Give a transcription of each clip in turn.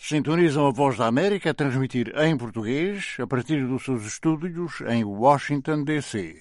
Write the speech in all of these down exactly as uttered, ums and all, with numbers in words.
Sintonizam a Voz da América a transmitir em português a partir dos seus estúdios em Washington, D C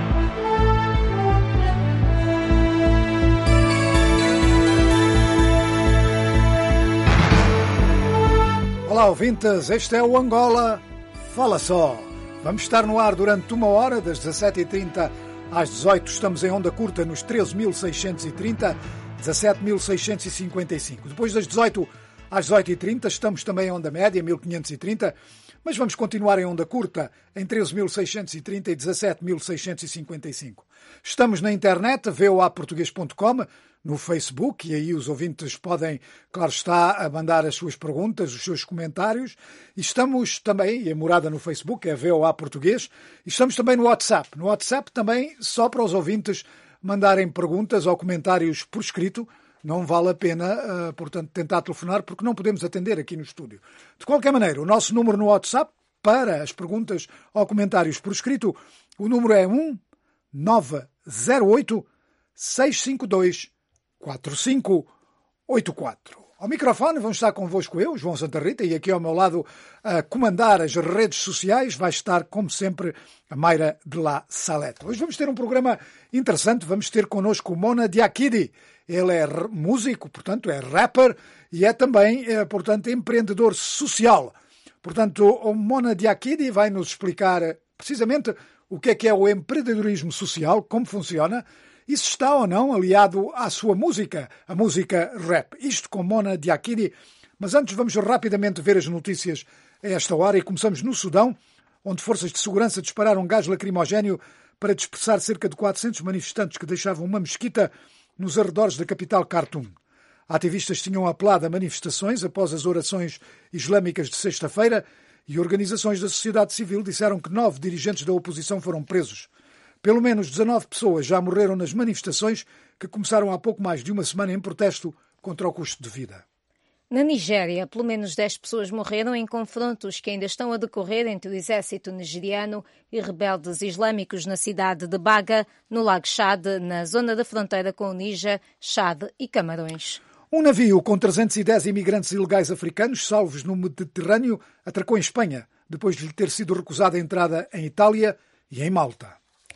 Olá, ouvintes, este é o Angola Fala Só. Vamos estar no ar durante uma hora, das dezassete e trinta às dezoito. Estamos em onda curta nos treze mil seiscentos e trinta, dezassete mil seiscentos e cinquenta e cinco. Depois das dezoito às dezoito e trinta estamos também em onda média, mil quinhentos e trinta, mas vamos continuar em onda curta em treze mil seiscentos e trinta e dezassete mil seiscentos e cinquenta e cinco. Estamos na internet, v o a português ponto com, no Facebook, e aí os ouvintes podem, claro está, a mandar as suas perguntas, os seus comentários. E estamos também, e a morada no Facebook é V O A Português, e estamos também no WhatsApp. No WhatsApp também, só para os ouvintes mandarem perguntas ou comentários por escrito. Não vale a pena, uh, portanto, tentar telefonar, porque não podemos atender aqui no estúdio. De qualquer maneira, o nosso número no WhatsApp para as perguntas ou comentários por escrito, o número é um nove zero oito, seis cinco dois, quatro cinco oito quatro. Ao microfone vão estar convosco eu, João Santa Rita, e aqui ao meu lado a comandar as redes sociais vai estar, como sempre, a Mayra de la Saleta. Hoje vamos ter um programa interessante, vamos ter connosco o Mona Diakidi. Ele é músico, portanto é rapper e é também, é, portanto, empreendedor social. Portanto, o Mona Diakidi vai nos explicar precisamente o que é que é o empreendedorismo social, como funciona, e se está ou não aliado à sua música, a música rap. Isto com Mona Diakidi. Mas antes vamos rapidamente ver as notícias a esta hora e começamos no Sudão, onde forças de segurança dispararam um gás lacrimogéneo para dispersar cerca de quatrocentos manifestantes que deixavam uma mesquita nos arredores da capital Khartoum. Ativistas tinham apelado a manifestações após as orações islâmicas de sexta-feira e organizações da sociedade civil disseram que nove dirigentes da oposição foram presos. Pelo menos dezanove pessoas já morreram nas manifestações que começaram há pouco mais de uma semana em protesto contra o custo de vida. Na Nigéria, pelo menos dez pessoas morreram em confrontos que ainda estão a decorrer entre o exército nigeriano e rebeldes islâmicos na cidade de Baga, no Lago Chad, na zona da fronteira com o Níger, Chad e Camarões. Um navio com trezentos e dez imigrantes ilegais africanos salvos no Mediterrâneo atracou em Espanha, depois de lhe ter sido recusada a entrada em Itália e em Malta.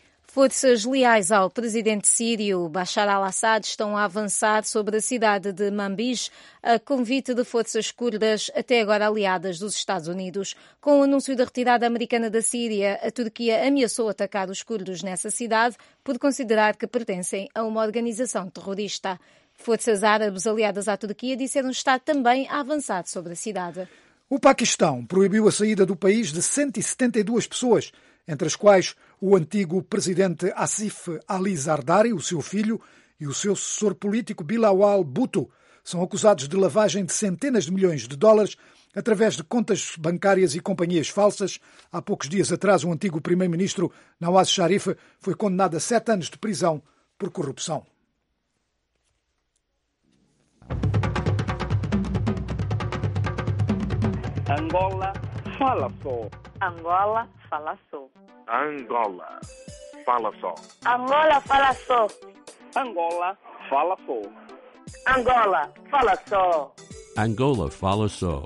Forças leais ao presidente sírio Bashar al-Assad estão a avançar sobre a cidade de Manbij, a convite de forças curdas até agora aliadas dos Estados Unidos. Com o anúncio da retirada americana da Síria, a Turquia ameaçou atacar os curdos nessa cidade por considerar que pertencem a uma organização terrorista. Forças árabes aliadas à Turquia disseram estar também a avançar sobre a cidade. O Paquistão proibiu a saída do país de cento e setenta e duas pessoas, entre as quais o antigo presidente Asif Ali Zardari, o seu filho, e o seu sucessor político Bilawal Bhutto, são acusados de lavagem de centenas de milhões de dólares através de contas bancárias e companhias falsas. Há poucos dias atrás, o antigo primeiro-ministro Nawaz Sharif foi condenado a sete anos de prisão por corrupção. Angola Fala Só. Angola Fala Só. Angola Fala Só. Angola Fala Só. Angola Fala Só. Angola Fala Só. Angola Fala Só.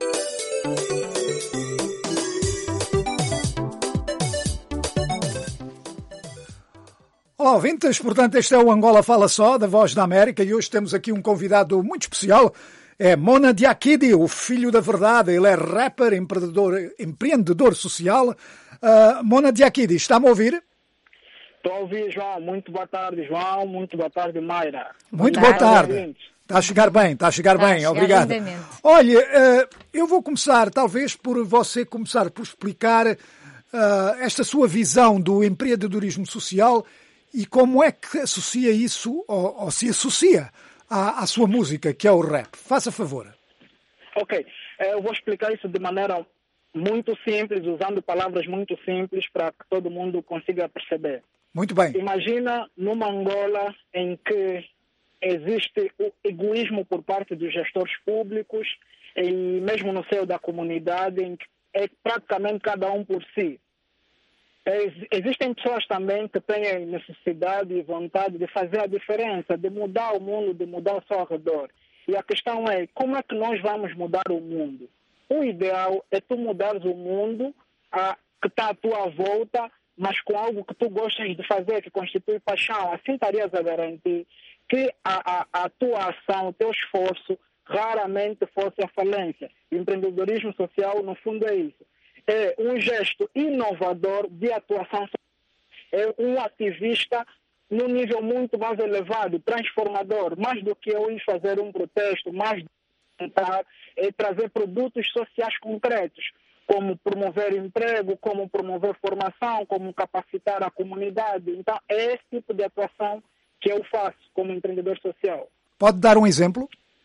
Olá, ouvintes, portanto este é o Angola Fala Só, da Voz da América, e hoje temos aqui um convidado muito especial. É Mona Diakidi, o filho da verdade. Ele é rapper, empreendedor, empreendedor social. Uh, Mona Diakidi, está-me a ouvir? Estou a ouvir, João. Muito boa tarde, João. Muito boa tarde, Mayra. Muito boa tarde. Está a chegar bem, está a chegar está bem. A chegar Obrigado. lindamente. Olha, uh, eu vou começar, talvez, por você começar por explicar uh, esta sua visão do empreendedorismo social e como é que associa isso, ou, ou se associa À, à sua música, que é o rap. Faça favor. Ok. Eu vou explicar isso de maneira muito simples, usando palavras muito simples para que todo mundo consiga perceber. Muito bem. Imagina numa Angola em que existe o egoísmo por parte dos gestores públicos e mesmo no seio da comunidade, em que é praticamente cada um por si. Existem pessoas também que têm necessidade e vontade de fazer a diferença, de mudar o mundo, de mudar o seu redor. E a questão é, como é que nós vamos mudar o mundo? O ideal é tu mudares o mundo a, que está à tua volta, mas com algo que tu gostas de fazer, que constitui paixão. Assim estarias a garantir que a, a, a tua ação, o teu esforço, raramente fosse a falência. O empreendedorismo social, no fundo, é isso. É um gesto inovador de atuação social. É um ativista num nível muito mais elevado, transformador, mais do que eu ir fazer um protesto, mais do que tentar é trazer produtos sociais concretos, como promover emprego, como promover formação, como capacitar a comunidade. Então, é esse tipo de atuação que eu faço como empreendedor social. Pode dar um exemplo?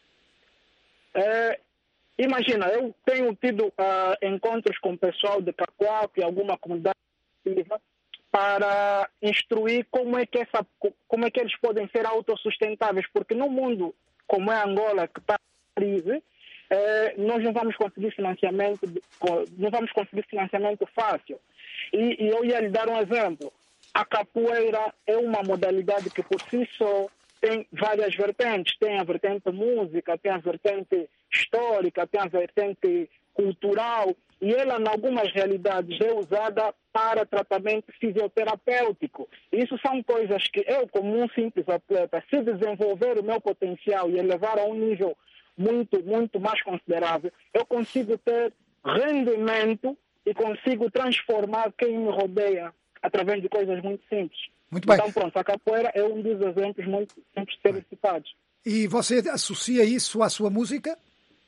É, imagina, eu tenho tido uh, encontros com o pessoal de Cacoaco e alguma comunidade para instruir como é que essa, como é que eles podem ser autossustentáveis, porque no mundo como é Angola, que está em crise, eh, nós não vamos conseguir financiamento, não vamos conseguir financiamento fácil. E, e eu ia lhe dar um exemplo. A capoeira é uma modalidade que por si só tem várias vertentes. Tem a vertente música, tem a vertente histórica, tem a vertente cultural, e ela, em algumas realidades, é usada para tratamento fisioterapêutico. Isso são coisas que eu, como um simples atleta, se desenvolver o meu potencial e elevar a um nível muito, muito mais considerável, eu consigo ter rendimento e consigo transformar quem me rodeia através de coisas muito simples. Muito bem. Então, pronto, a capoeira é um dos exemplos muito simples de serem citados. E você associa isso à sua música?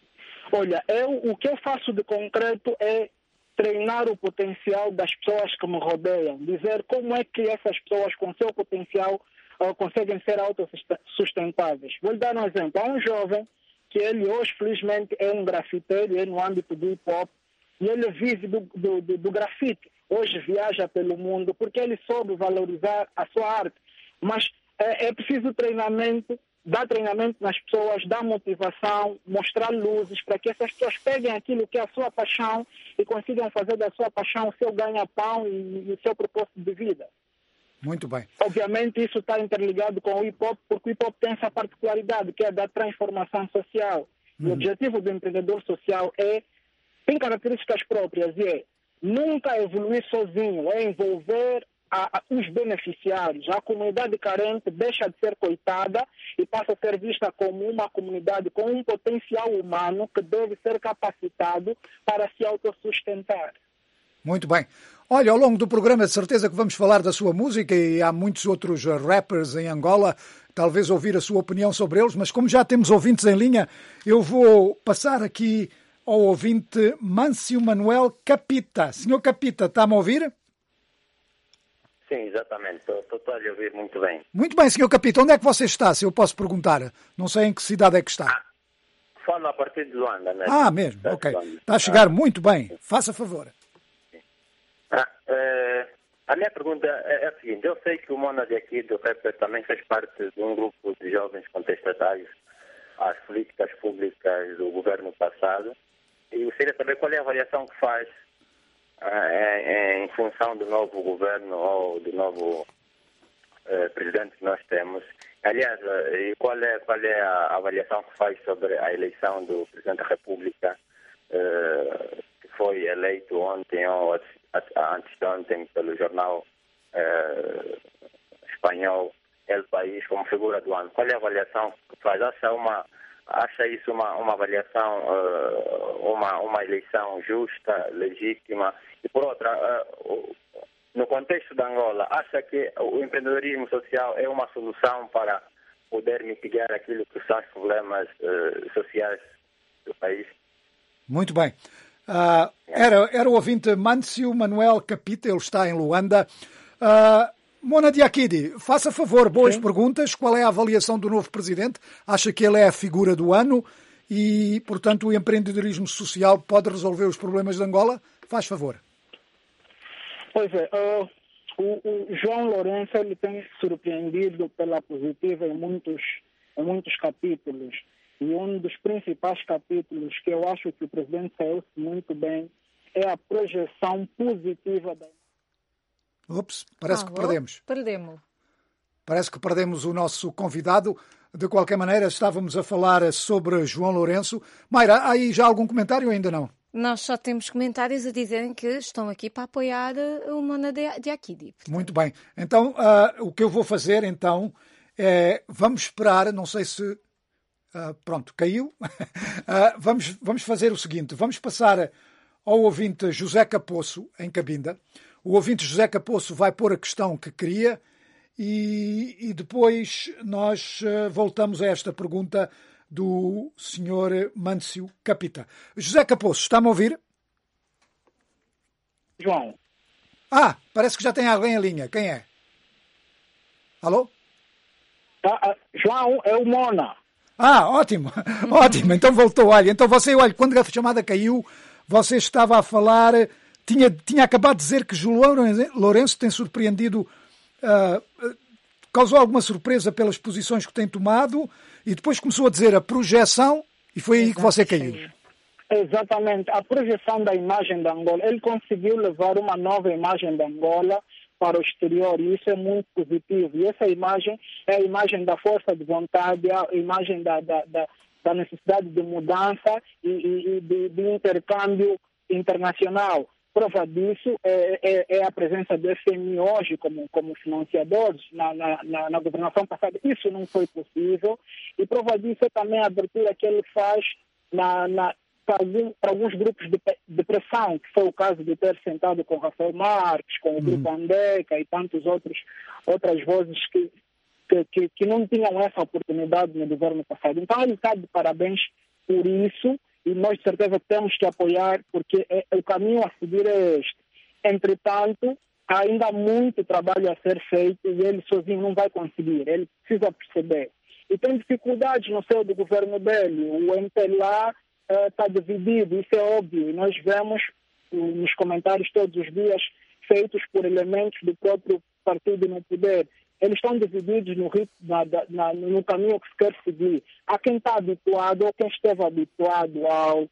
Olha, eu, o que eu faço de concreto é treinar o potencial das pessoas que me rodeiam, dizer como é que essas pessoas com seu potencial uh, conseguem ser autossustentáveis. Vou lhe dar um exemplo. Há um jovem que ele hoje, felizmente, é um grafiteiro, é no âmbito do hip-hop, e ele vive do, do, do, do grafite. Hoje viaja pelo mundo porque ele soube valorizar a sua arte. Mas é, é preciso treinamento, dar treinamento nas pessoas, dar motivação, mostrar luzes para que essas pessoas peguem aquilo que é a sua paixão e consigam fazer da sua paixão o seu ganha-pão e, e o seu propósito de vida. Muito bem. Obviamente isso está interligado com o hip-hop, porque o hip-hop tem essa particularidade que é da transformação social. Uhum. O objetivo do empreendedor social é, tem características próprias e é nunca evoluir sozinho, é envolver a, a, os beneficiários. A comunidade carente deixa de ser coitada e passa a ser vista como uma comunidade com um potencial humano que deve ser capacitado para se autossustentar. Muito bem. Olha, ao longo do programa, de certeza que vamos falar da sua música e há muitos outros rappers em Angola, talvez ouvir a sua opinião sobre eles, mas como já temos ouvintes em linha, eu vou passar aqui ao ouvinte Mâncio Manuel Capita. Senhor Capita, está-me a ouvir? Sim, exatamente. Estou a lhe ouvir muito bem. Muito bem, senhor Capita. Onde é que você está, se eu posso perguntar? Não sei em que cidade é que está. Ah, falo a partir de Luanda, mesmo. Ah, mesmo, está ok. Está a chegar ah. muito bem. Faça favor. Ah, eh, a minha pergunta é, é a seguinte. Eu sei que o Mona de aqui, do rapper, também fez parte de um grupo de jovens contestatários às políticas públicas do governo passado. E gostaria de saber qual é a avaliação que faz ah, em, em função do novo governo ou do novo eh, presidente que nós temos. Aliás, e qual é, qual é a avaliação que faz sobre a eleição do presidente da República, eh, que foi eleito ontem ou antes de ontem pelo jornal eh, espanhol El País como figura do ano? Qual é a avaliação que faz? Acha uma Acha isso uma, uma avaliação, uh, uma, uma eleição justa, legítima? E por outra, uh, no contexto da Angola, acha que o empreendedorismo social é uma solução para poder mitigar aquilo que são os problemas uh, sociais do país? Muito bem. Uh, era, era o ouvinte Mâncio Manuel Capita, ele está em Luanda. Uh, Mona Diakidi, faça favor, boas Sim. perguntas. Qual é a avaliação do novo presidente? Acha que ele é a figura do ano e, portanto, o empreendedorismo social pode resolver os problemas de Angola? Faz favor. Pois é, uh, o, o João Lourenço ele tem surpreendido pela positiva em muitos, em muitos capítulos. E um dos principais capítulos que eu acho que o presidente saiu muito bem é a projeção positiva da Ups, parece Alô? que perdemos. Perdemos. Parece que perdemos o nosso convidado. De qualquer maneira, estávamos a falar sobre João Lourenço. Mayra, há aí já algum comentário ou ainda não? Nós só temos comentários a dizerem que estão aqui para apoiar o Mona Diakité. Muito bem. Então, uh, o que eu vou fazer, então, é... Vamos esperar, não sei se... Uh, pronto, caiu. uh, vamos, vamos fazer o seguinte. Vamos passar ao ouvinte José Capoço, em Cabinda. O ouvinte José Capoço vai pôr a questão que queria e, e depois nós uh, voltamos a esta pergunta do senhor Mâncio Capita. José Capoço, está-me a ouvir? João. Ah, parece que já tem alguém em linha. Quem é? Alô? Ah, João, é o Mona. Ah, ótimo. Ótimo. Então voltou. Olha, então você, olha, quando a chamada caiu, você estava a falar, tinha, tinha acabado de dizer que João Lourenço tem surpreendido, uh, causou alguma surpresa pelas posições que tem tomado e depois começou a dizer a projeção e foi aí que você caiu. Exatamente. A projeção da imagem da Angola. Ele conseguiu levar uma nova imagem da Angola para o exterior e isso é muito positivo. E essa imagem é a imagem da força de vontade, a imagem da, da, da, da necessidade de mudança e, e, e de, de intercâmbio internacional. Prova disso é, é, é a presença do F M I hoje como, como financiadores na, na, na, na governação passada. Isso não foi possível. E prova disso é também a abertura que ele faz na, na, para, algum, para alguns grupos de, de pressão, que foi o caso de ter sentado com Rafael Marques, com o Grupo Andeca e tantas outras vozes que, que, que, que não tinham essa oportunidade no governo passado. Então ele está de parabéns por isso. E nós, de certeza, temos que apoiar, porque é, o caminho a seguir é este. Entretanto, há ainda muito trabalho a ser feito e ele sozinho não vai conseguir. Ele precisa perceber. E tem dificuldades no seio do governo dele. O M P L A está uh, dividido, isso é óbvio. E nós vemos uh, nos comentários todos os dias feitos por elementos do próprio partido no poder. Eles estão divididos no, na, na, no caminho que se quer seguir. Há quem está habituado, ou quem esteve habituado ao,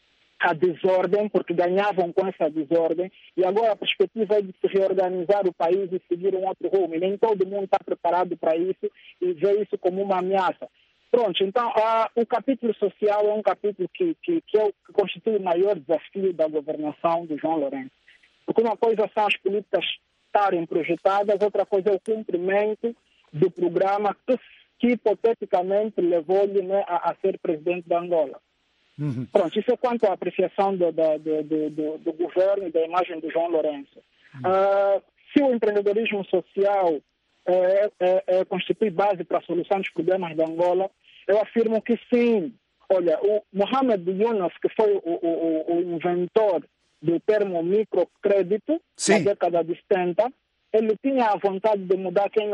à desordem, porque ganhavam com essa desordem, e agora a perspectiva é de se reorganizar o país e seguir um outro rumo. E nem todo mundo está preparado para isso e vê isso como uma ameaça. Pronto, então a, o capítulo social é um capítulo que, que, que, é o, que constitui o maior desafio da governação do João Lourenço. Porque uma coisa são as políticas estarem projetadas, outra coisa é o cumprimento do programa que, que hipoteticamente levou-lhe, né, a, a ser presidente da Angola. Uhum. Pronto, isso é quanto à apreciação do, do, do, do, do governo e da imagem do João Lourenço. Uhum. Uh, se o empreendedorismo social é, é, é, constitui base para a solução dos problemas da Angola, eu afirmo que sim. Olha, o Mohamed Yunus, que foi o, o, o inventor do termo microcrédito, Sim. na década de setenta, ele tinha a vontade de mudar quem,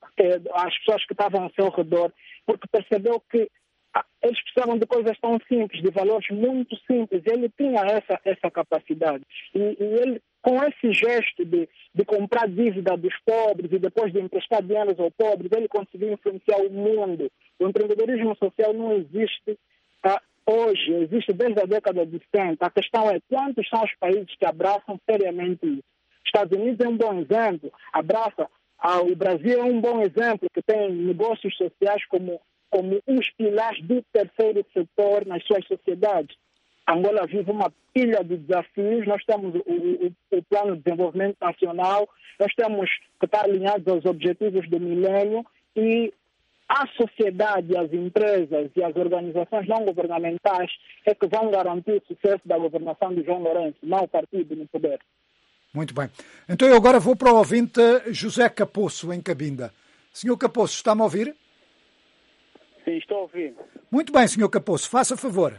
as pessoas que estavam ao seu redor, porque percebeu que eles precisavam de coisas tão simples, de valores muito simples, e ele tinha essa, essa capacidade. E, e ele, com esse gesto de, de comprar dívida dos pobres e depois de emprestar dinheiro aos pobres, ele conseguiu influenciar o mundo. O empreendedorismo social não existe ah, hoje, existe desde a década de setenta. A questão é quantos são os países que abraçam seriamente isso. Estados Unidos é um bom exemplo, abraça. Ah, o Brasil é um bom exemplo, que tem negócios sociais como, como os pilares do terceiro setor nas suas sociedades. Angola vive uma pilha de desafios, nós temos o, o, o Plano de Desenvolvimento Nacional, nós temos que estar alinhados aos objetivos do milênio e a sociedade, as empresas e as organizações não governamentais é que vão garantir o sucesso da governação de João Lourenço, não o partido no poder. Muito bem. Então eu agora vou para o ouvinte José Capoço, em Cabinda. Senhor Capoço, está-me a ouvir? Sim, estou a ouvir. Muito bem, senhor Capoço, faça favor.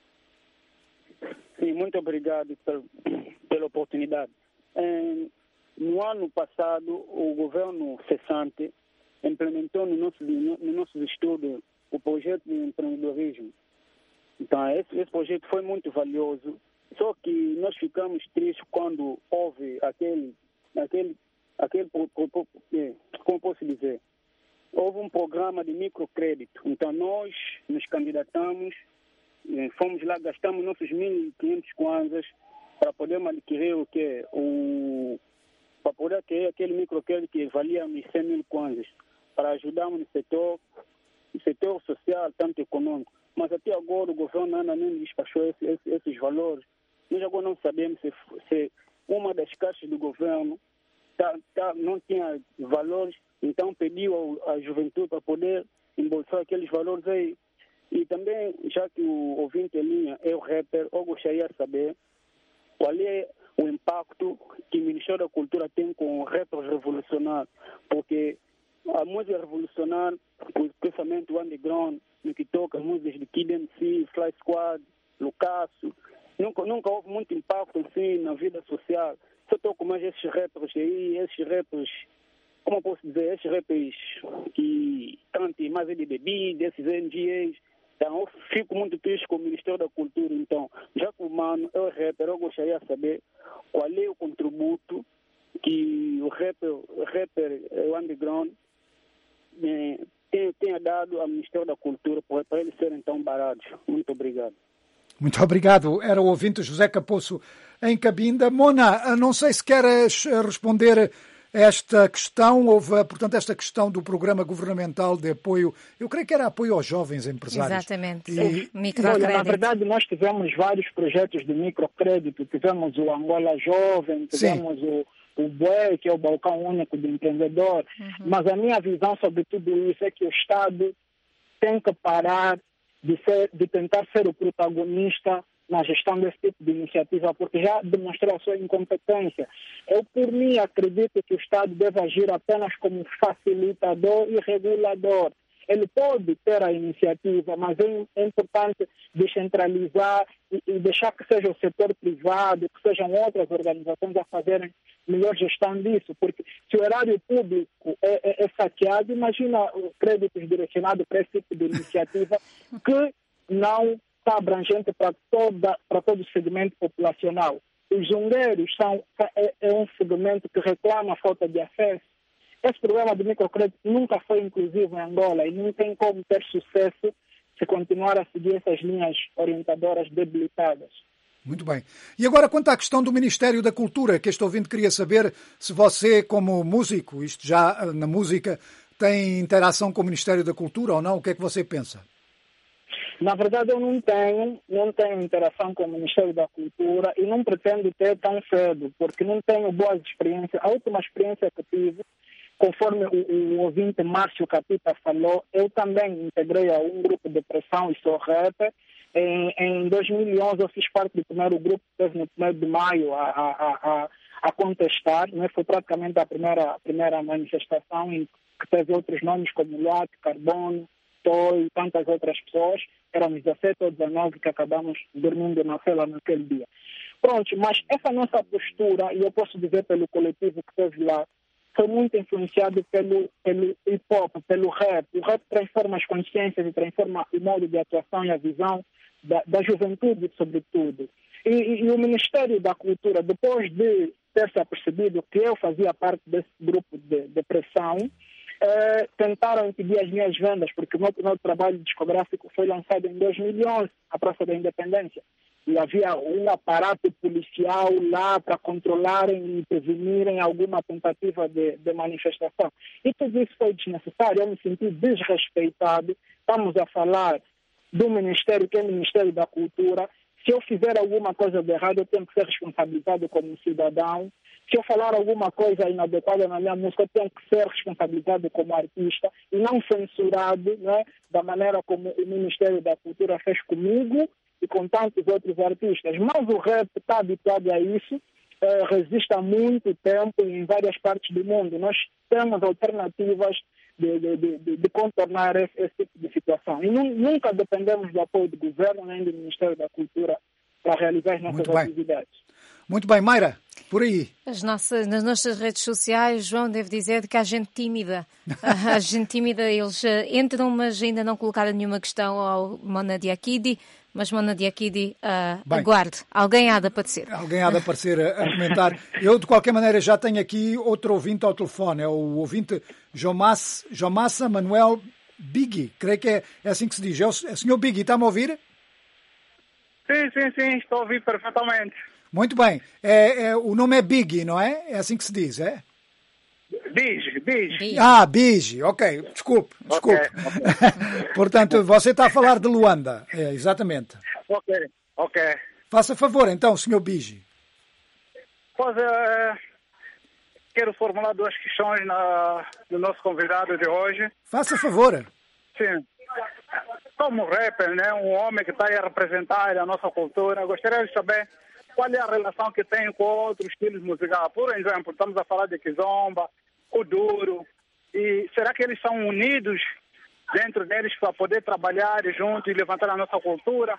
Sim, muito obrigado por, pela oportunidade. No ano passado, o governo cessante implementou no nosso, no nosso estudo o projeto de empreendedorismo. Então, esse, esse projeto foi muito valioso, só que nós ficamos tristes quando houve aquele, aquele, aquele como posso dizer, houve um programa de microcrédito. Então, nós nos candidatamos, fomos lá, gastamos nossos mil e quinhentos kwanzas para podermos adquirir o que? O, para poder adquirir aquele microcrédito que valia uns cem mil kwanzas, para ajudarmos no setor setor social, tanto econômico. Mas até agora o governo ainda nem despachou esse, esse, esses valores. Nós agora não sabemos se, se uma das caixas do governo tá, tá, não tinha valores, então pediu à juventude para poder embolsar aqueles valores aí. E também, já que o ouvinte em linha é o rapper, eu gostaria de saber qual é o impacto que o Ministério da Cultura tem com o rap revolucionário, porque a música revolucionária, principalmente o underground, no que toca as músicas de Kid M C, Fly Squad, Lucasso, nunca, nunca houve muito impacto assim na vida social. Só toco mais esses rappers aí, esses rappers, como eu posso dizer, esses rappers que cantem mais de bebida, esses N G As. Então, eu fico muito triste com o Ministério da Cultura. Então, já que o mano é o rapper, eu gostaria de saber qual é o contributo que o rapper, o rapper o underground eh, tem, tenha dado ao Ministério da Cultura para eles serem tão baratos. Muito obrigado. Muito obrigado. Era o ouvinte José Capoço em Cabinda. Mona, não sei se queres responder esta questão. Houve, portanto, esta questão do programa governamental de apoio, eu creio que era apoio aos jovens empresários. Exatamente. E, microcrédito. Olha, na verdade, nós tivemos vários projetos de microcrédito. Tivemos o Angola Jovem, tivemos Sim. o, o B U E, que é o Balcão Único do Empreendedor. Uhum. Mas a minha visão sobre tudo isso é que o Estado tem que parar de, ser, de tentar ser o protagonista na gestão desse tipo de iniciativa, porque já demonstrou a sua incompetência. Eu, por mim, acredito que o Estado deve agir apenas como facilitador e regulador. Ele pode ter a iniciativa, mas é importante descentralizar e, e deixar que seja o setor privado, que sejam outras organizações a fazerem melhor gestão disso, porque se o erário público é, é, é saqueado, imagina os créditos direcionados para esse tipo de iniciativa que não está abrangente para, toda, para todo o segmento populacional. Os zungueiros são é, é um segmento que reclama a falta de acesso. Esse programa de microcrédito nunca foi inclusivo em Angola e não tem como ter sucesso se continuar a seguir essas linhas orientadoras debilitadas. Muito bem. E agora, quanto à questão do Ministério da Cultura, que este ouvinte queria saber se você, como músico, isto já na música, tem interação com o Ministério da Cultura ou não? O que é que você pensa? Na verdade, eu não tenho, não tenho interação com o Ministério da Cultura e não pretendo ter tão cedo, porque não tenho boas experiências. A última experiência que tive, conforme o, o ouvinte Márcio Capita falou, eu também integrei a um grupo de pressão e sou rapper. Em, em dois mil e onze eu fiz parte do primeiro grupo que teve no primeiro de maio a, a, a, a contestar, né? Foi praticamente a primeira, a primeira manifestação em que teve outros nomes como Luat, Carbono, Toy e tantas outras pessoas. Éramos dezessete ou dezenove que acabamos dormindo na cela naquele dia. Pronto, mas essa nossa postura, e eu posso dizer pelo coletivo que esteve lá, foi muito influenciado pelo, pelo hip-hop, pelo rap. O rap transforma as consciências e transforma o modo de atuação e a visão da, da juventude, sobretudo. E, e, e o Ministério da Cultura, depois de ter se apercebido que eu fazia parte desse grupo de, de pressão, eh, tentaram impedir as minhas vendas, porque o meu primeiro trabalho discográfico foi lançado em dois mil e onze, a Praça da Independência. E havia um aparato policial lá para controlarem e prevenirem alguma tentativa de, de manifestação. E tudo isso foi desnecessário, eu me senti desrespeitado. Estamos a falar do Ministério, que é o Ministério da Cultura. Se eu fizer alguma coisa de errado, eu tenho que ser responsabilizado como cidadão. Se eu falar alguma coisa inadequada na minha música, eu tenho que ser responsabilizado como artista e não censurado, né, da maneira como o Ministério da Cultura fez comigo e com tantos outros artistas. Mas o rap está habituado a isso, eh, resiste há muito tempo em várias partes do mundo. Nós temos alternativas de, de, de, de contornar esse, esse tipo de situação. E nu, nunca dependemos do apoio do governo nem do Ministério da Cultura para realizar as nossas atividades. Muito bem, Mayra, por aí. As nossas, nas nossas redes sociais, João, deve dizer que há gente tímida. Há gente tímida, eles entram, mas ainda não colocaram nenhuma questão ao Mona Diakidi. Mas, Mona Diakidi, uh, aguarde. Alguém há de aparecer. Alguém há de aparecer a, a comentar. Eu, de qualquer maneira, já tenho aqui outro ouvinte ao telefone. É o ouvinte Jomassa, Jomassa Manuel Biggie. Creio que é, é assim que se diz. É o, é o senhor Biggie, está-me a ouvir? Sim, sim, sim. Estou a ouvir perfeitamente. Muito bem. É, é, o nome é Biggie, não é? É assim que se diz, é? Bige, Bige. Ah, Bige, ok, desculpe, desculpe. Okay, okay. Portanto, você está a falar de Luanda, é, exatamente. Ok, ok. Faça favor, então, senhor Bige. Pois é, quero formular duas questões na, do nosso convidado de hoje. Faça favor. Sim. Como rapper, né, um homem que está aí a representar a nossa cultura, gostaria de saber qual é a relação que tem com outros estilos musicais. Por exemplo, estamos a falar de Kizomba, Kuduro, e será que eles são unidos dentro deles para poder trabalhar juntos e levantar a nossa cultura?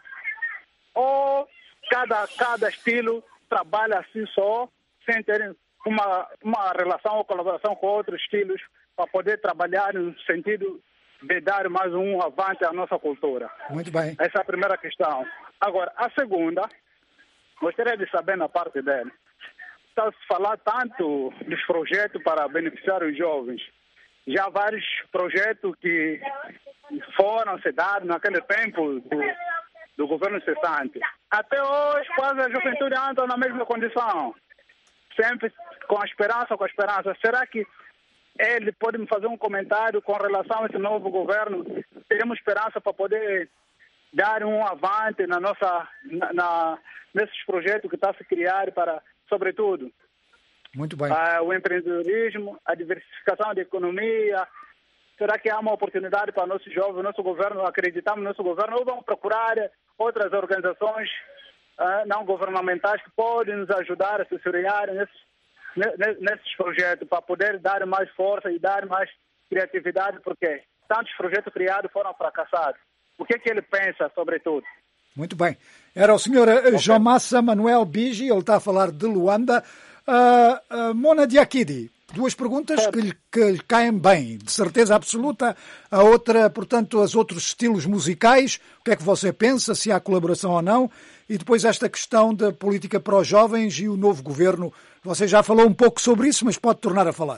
Ou cada, cada estilo trabalha assim só, sem ter uma, uma relação ou colaboração com outros estilos para poder trabalhar no sentido de dar mais um avante à nossa cultura? Muito bem. Essa é a primeira questão. Agora, a segunda, gostaria de saber na parte dele. Está-se a falar tanto dos projetos para beneficiar os jovens. Já há vários projetos que foram se dados naquele tempo do, do governo cessante. Até hoje, quase a juventude anda na mesma condição. Sempre com a esperança, com a esperança. Será que ele pode me fazer um comentário com relação a esse novo governo? Teremos esperança para poder dar um avante na nossa, na, na, nesses projetos que está a se criar para, sobretudo, muito bem. Uh, o empreendedorismo, a diversificação da economia. Será que há uma oportunidade para nossos jovens, nosso governo, acreditamos no nosso governo, ou vamos procurar outras organizações uh, não governamentais que podem nos ajudar a assessorar nesses, nesses projetos, para poder dar mais força e dar mais criatividade, porque tantos projetos criados foram fracassados. O que é que ele pensa, sobretudo? Muito bem. Era o senhor okay. Jomassa Manuel Bige, ele está a falar de Luanda. Uh, uh, Mona Diakidi, duas perguntas que lhe, que lhe caem bem, de certeza absoluta. A outra, portanto, os outros estilos musicais, o que é que você pensa, se há colaboração ou não, e depois esta questão da política para os jovens e o novo governo. Você já falou um pouco sobre isso, mas pode tornar a falar.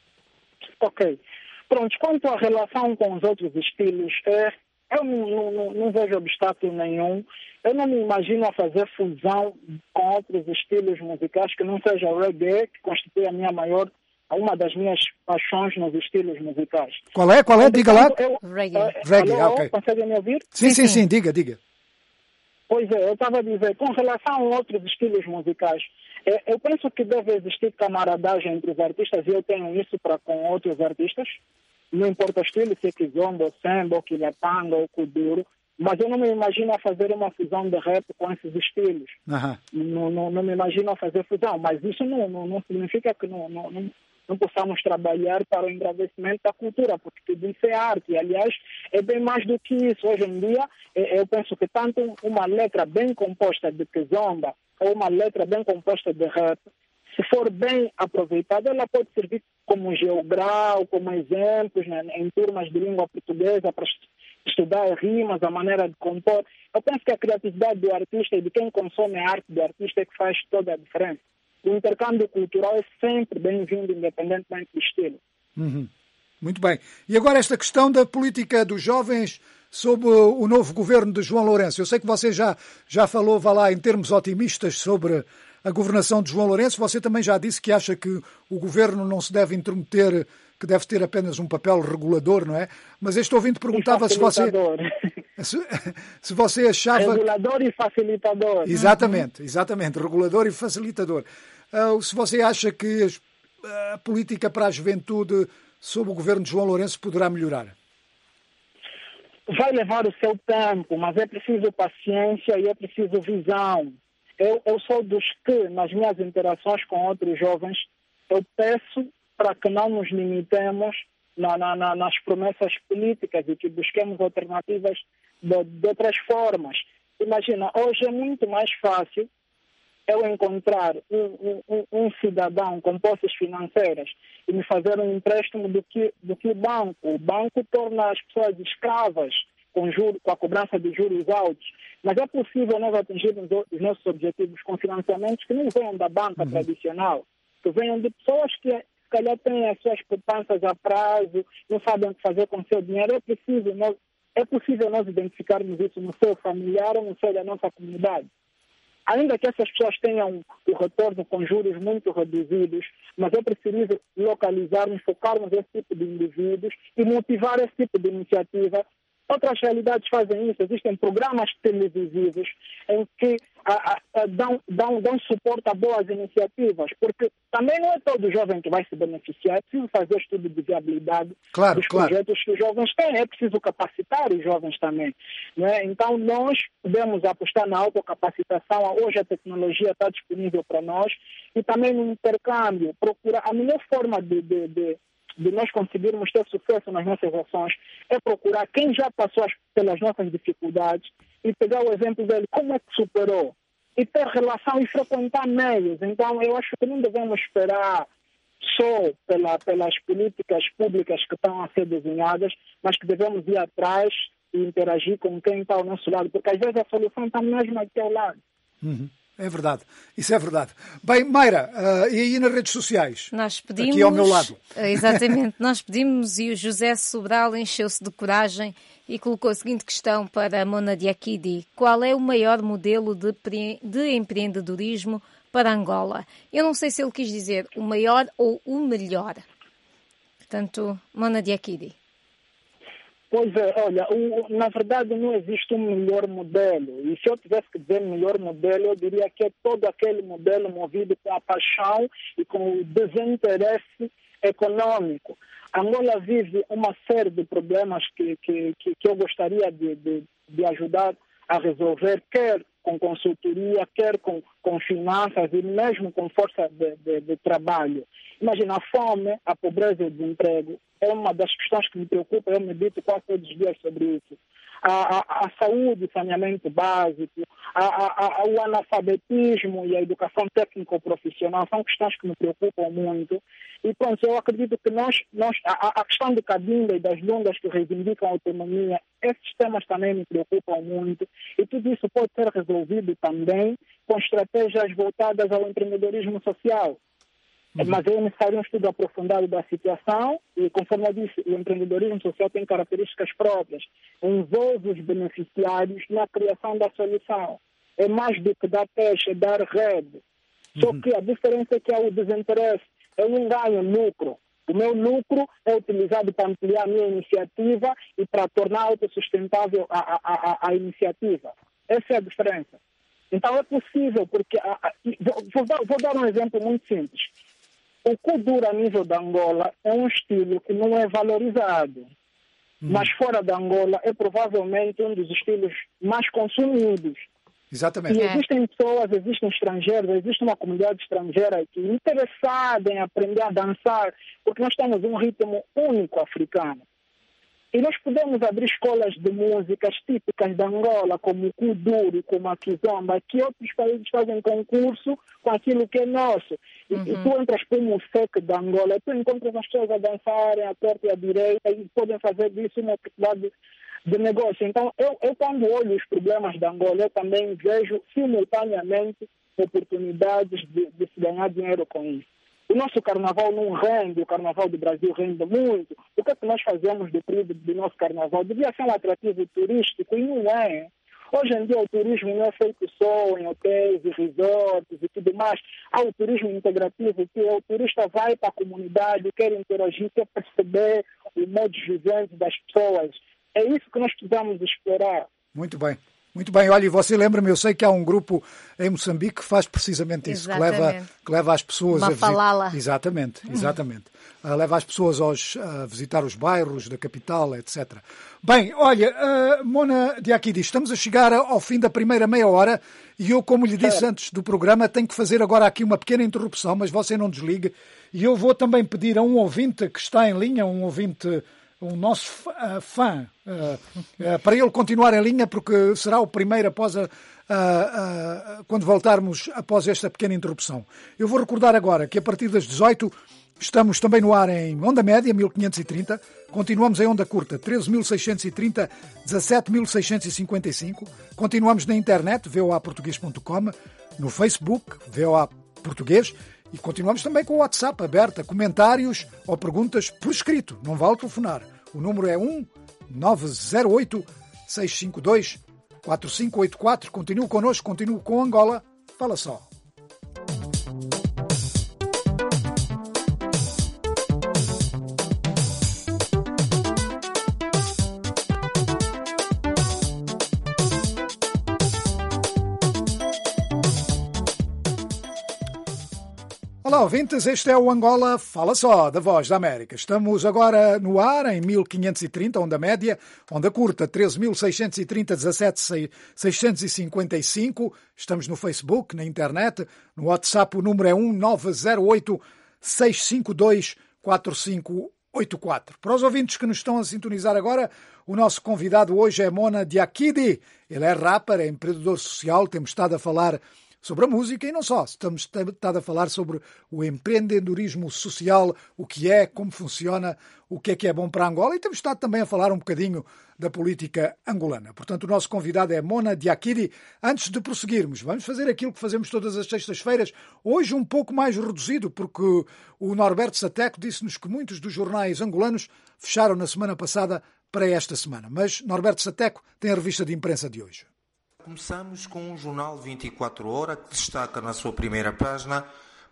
Ok. Pronto, quanto à relação com os outros estilos, é, eu não, não, não vejo obstáculo nenhum. Eu não me imagino a fazer fusão com outros estilos musicais que não seja o reggae, que constitui a minha maior, uma das minhas paixões nos estilos musicais. Qual é? Qual é? Diga lá. Eu, reggae. É, reggae, alô, ok. Conseguem me ouvir? Sim, sim, sim, diga, diga. Pois é, eu estava a dizer, com relação a outros estilos musicais, é, eu penso que deve existir camaradagem entre os artistas, e eu tenho isso para com outros artistas. Não importa o estilo, se é kizomba, ou samba, ou quilepanga, ou kuduro, mas eu não me imagino a fazer uma fusão de rap com esses estilos. Uhum. Não, não, não me imagino a fazer fusão, mas isso não, não, não significa que não, não, não, não possamos trabalhar para o engrandecimento da cultura, porque tudo isso é arte. E, aliás, é bem mais do que isso. Hoje em dia, eu penso que tanto uma letra bem composta de kizomba ou uma letra bem composta de rap, se for bem aproveitada, ela pode servir como geograu, como exemplos, né, em turmas de língua portuguesa para estudar rimas, a maneira de compor. Eu penso que a criatividade do artista e de quem consome a arte do artista é que faz toda a diferença. O intercâmbio cultural é sempre bem-vindo, independentemente do estilo. Uhum. Muito bem. E agora esta questão da política dos jovens sob o novo governo de João Lourenço. Eu sei que você já, já falou, vá lá, em termos otimistas sobre a governação de João Lourenço. Você também já disse que acha que o governo não se deve intrometer, que deve ter apenas um papel regulador, não é? Mas este ouvinte perguntava se você, se, se você achava... Regulador e facilitador. Exatamente, exatamente, regulador e facilitador. Uh, se você acha que a política para a juventude sob o governo de João Lourenço poderá melhorar? Vai levar o seu tempo, mas é preciso paciência e é preciso visão. Eu, eu sou dos que, nas minhas interações com outros jovens, eu peço para que não nos limitemos na, na, na, nas promessas políticas e que busquemos alternativas de, de outras formas. Imagina, hoje é muito mais fácil eu encontrar um, um, um cidadão com posses financeiras e me fazer um empréstimo do que, do que o banco. O banco torna as pessoas escravas com, juro, com a cobrança de juros altos. Mas é possível nós atingirmos os nossos objetivos com financiamentos que não venham da banca uhum. tradicional, que venham de pessoas que, se calhar, têm as suas poupanças a prazo, não sabem o que fazer com o seu dinheiro. É preciso nós, é possível nós identificarmos isso no seu familiar ou no seu da nossa comunidade. ainda que essas pessoas tenham o retorno com juros muito reduzidos, mas é preciso localizarmos, focarmos esse tipo de indivíduos e motivar esse tipo de iniciativa. Outras realidades fazem isso. Existem programas televisivos em que a, a, a, dão, dão, dão suporte a boas iniciativas, porque também não é todo jovem que vai se beneficiar. É preciso fazer estudo de viabilidade claro, dos claro. projetos que os jovens têm. É preciso capacitar os jovens também. Não é? Então, nós podemos apostar na autocapacitação. Hoje a tecnologia está disponível para nós e também no intercâmbio. Procurar a melhor forma de... de, de de nós conseguirmos ter sucesso nas nossas ações, é procurar quem já passou as, pelas nossas dificuldades e pegar o exemplo dele, como é que superou, e ter relação e frequentar meios. Então, eu acho que não devemos esperar só pela, pelas políticas públicas que estão a ser desenhadas, mas que devemos ir atrás e interagir com quem está ao nosso lado, porque às vezes a solução está mesmo aqui ao lado. Uhum. É verdade, isso é verdade. Bem, Mayra, uh, e aí nas redes sociais? Nós pedimos, aqui ao meu lado. Exatamente, nós pedimos e o José Sobral encheu-se de coragem e colocou a seguinte questão para a Mona Diakidi: qual é o maior modelo de, de empreendedorismo para Angola? Eu não sei se ele quis dizer o maior ou o melhor. Portanto, Mona Diakidi. Pois é, olha, o, na verdade não existe um melhor modelo. E se eu tivesse que dizer melhor modelo, eu diria que é todo aquele modelo movido com a paixão e com o desinteresse econômico. Angola vive uma série de problemas que, que, que, que eu gostaria de, de, de ajudar a resolver, quer com consultoria, quer com, com finanças e mesmo com força de, de, de trabalho. Imagina, a fome, a pobreza e o desemprego é uma das questões que me preocupa, eu medito quase todos os dias sobre isso. A, a, a saúde, o saneamento básico, a, a, a, o analfabetismo e a educação técnico-profissional são questões que me preocupam muito. E pronto, eu acredito que nós, nós a, a questão de Cabinda e das Lundas que reivindicam a autonomia, esses temas também me preocupam muito. E tudo isso pode ser resolvido também com estratégias voltadas ao empreendedorismo social. Uhum. Mas é necessário um estudo aprofundado da situação e, conforme eu disse, o empreendedorismo social tem características próprias. Envolve os beneficiários na criação da solução. É mais do que dar peixe, é dar rede. Uhum. Só que a diferença é que há o desinteresse. Eu não ganho lucro. O meu lucro é utilizado para ampliar a minha iniciativa e para tornar autossustentável a, a, a, a iniciativa. Essa é a diferença. Então é possível, porque... A, a, vou, vou, vou dar um exemplo muito simples. O Kuduro a nível da Angola é um estilo que não é valorizado. Hum. Mas fora da Angola é provavelmente um dos estilos mais consumidos. Exatamente. E existem pessoas, existem estrangeiros, existe uma comunidade estrangeira aqui interessada em aprender a dançar, porque nós temos um ritmo único africano. E nós podemos abrir escolas de músicas típicas da Angola, como o Kuduro, como a Kizomba, que outros países fazem concurso com aquilo que é nosso. E, uhum. e tu entras para o Musec da Angola, tu encontras as pessoas a dançarem à torta e à direita e podem fazer disso uma oportunidade de negócio. Então, eu, eu quando olho os problemas da Angola, eu também vejo simultaneamente oportunidades de, de se ganhar dinheiro com isso. O nosso carnaval não rende, o carnaval do Brasil rende muito. O que é que nós fazemos do período do nosso carnaval? Devia ser um atrativo turístico e não é. Hoje em dia o turismo não é feito só em hotéis e resorts e tudo mais. Há o turismo integrativo, que o turista vai para a comunidade, quer interagir, quer perceber o modo de vivência das pessoas. É isso que nós precisamos explorar. Muito bem. Muito bem, olha, e você lembra-me, eu sei que há um grupo em Moçambique que faz precisamente isso, que leva, que leva as pessoas Uma a visitar. Exatamente, exatamente. Uh, leva as pessoas aos, a visitar os bairros da capital, etcétera. Bem, olha, uh, Mona Diakidi, estamos a chegar ao fim da primeira meia hora e eu, como lhe disse é. antes do programa, tenho que fazer agora aqui uma pequena interrupção, mas você não desligue. E eu vou também pedir a um ouvinte que está em linha, um ouvinte... um nosso uh, fã, uh, uh, para ele continuar em linha, porque será o primeiro após a, uh, uh, quando voltarmos após esta pequena interrupção. Eu vou recordar agora que a partir das dezoito estamos também no ar em onda média, mil quinhentos e trinta, continuamos em onda curta, treze mil seiscentos e trinta, dezassete mil seiscentos e cinquenta e cinco, continuamos na internet, v o a português ponto com, no Facebook, V O A Português, e continuamos também com o WhatsApp aberto a comentários ou perguntas por escrito. Não vale telefonar. O número é um nove zero oito, seis cinco dois, quatro cinco oito quatro. Continue connosco, continue com Angola. Fala Só. Olá, ouvintes, este é o Angola Fala Só, da Voz da América. Estamos agora no ar em mil quinhentos e trinta, onda média, onda curta treze mil seiscentos e trinta, dezassete mil seiscentos e cinquenta e cinco. Estamos no Facebook, na internet, no WhatsApp o número é um nove zero oito, seis cinco dois, quatro cinco oito quatro. Para os ouvintes que nos estão a sintonizar agora, o nosso convidado hoje é Mona Diakidi. Ele é rapper, é empreendedor social, temos estado a falar sobre a música e não só. Estamos estado a falar sobre o empreendedorismo social, o que é, como funciona, o que é que é bom para Angola e temos estado também a falar um bocadinho da política angolana. Portanto, o nosso convidado é Mona Diakidi. Antes de prosseguirmos, vamos fazer aquilo que fazemos todas as sextas-feiras, hoje um pouco mais reduzido, porque o Norberto Sateco disse-nos que muitos dos jornais angolanos fecharam na semana passada para esta semana. Mas Norberto Sateco tem a revista de imprensa de hoje. Começamos com o jornal vinte e quatro horas, que destaca na sua primeira página: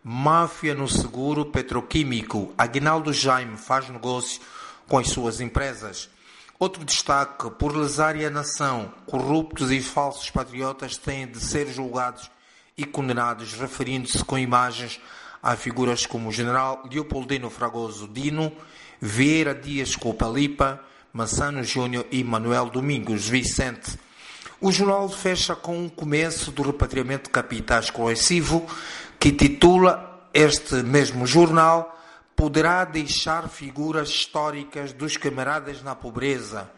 máfia no seguro petroquímico. Aguinaldo Jaime faz negócio com as suas empresas. Outro destaque: por lesar a nação, corruptos e falsos patriotas têm de ser julgados e condenados, referindo-se com imagens a figuras como o general Leopoldino Fragoso Dino, Vieira Dias Copalipa, Massano Júnior e Manuel Domingos Vicente. O jornal fecha com o começo do repatriamento de capitais coletivo, que titula este mesmo jornal: poderá deixar figuras históricas dos camaradas na pobreza.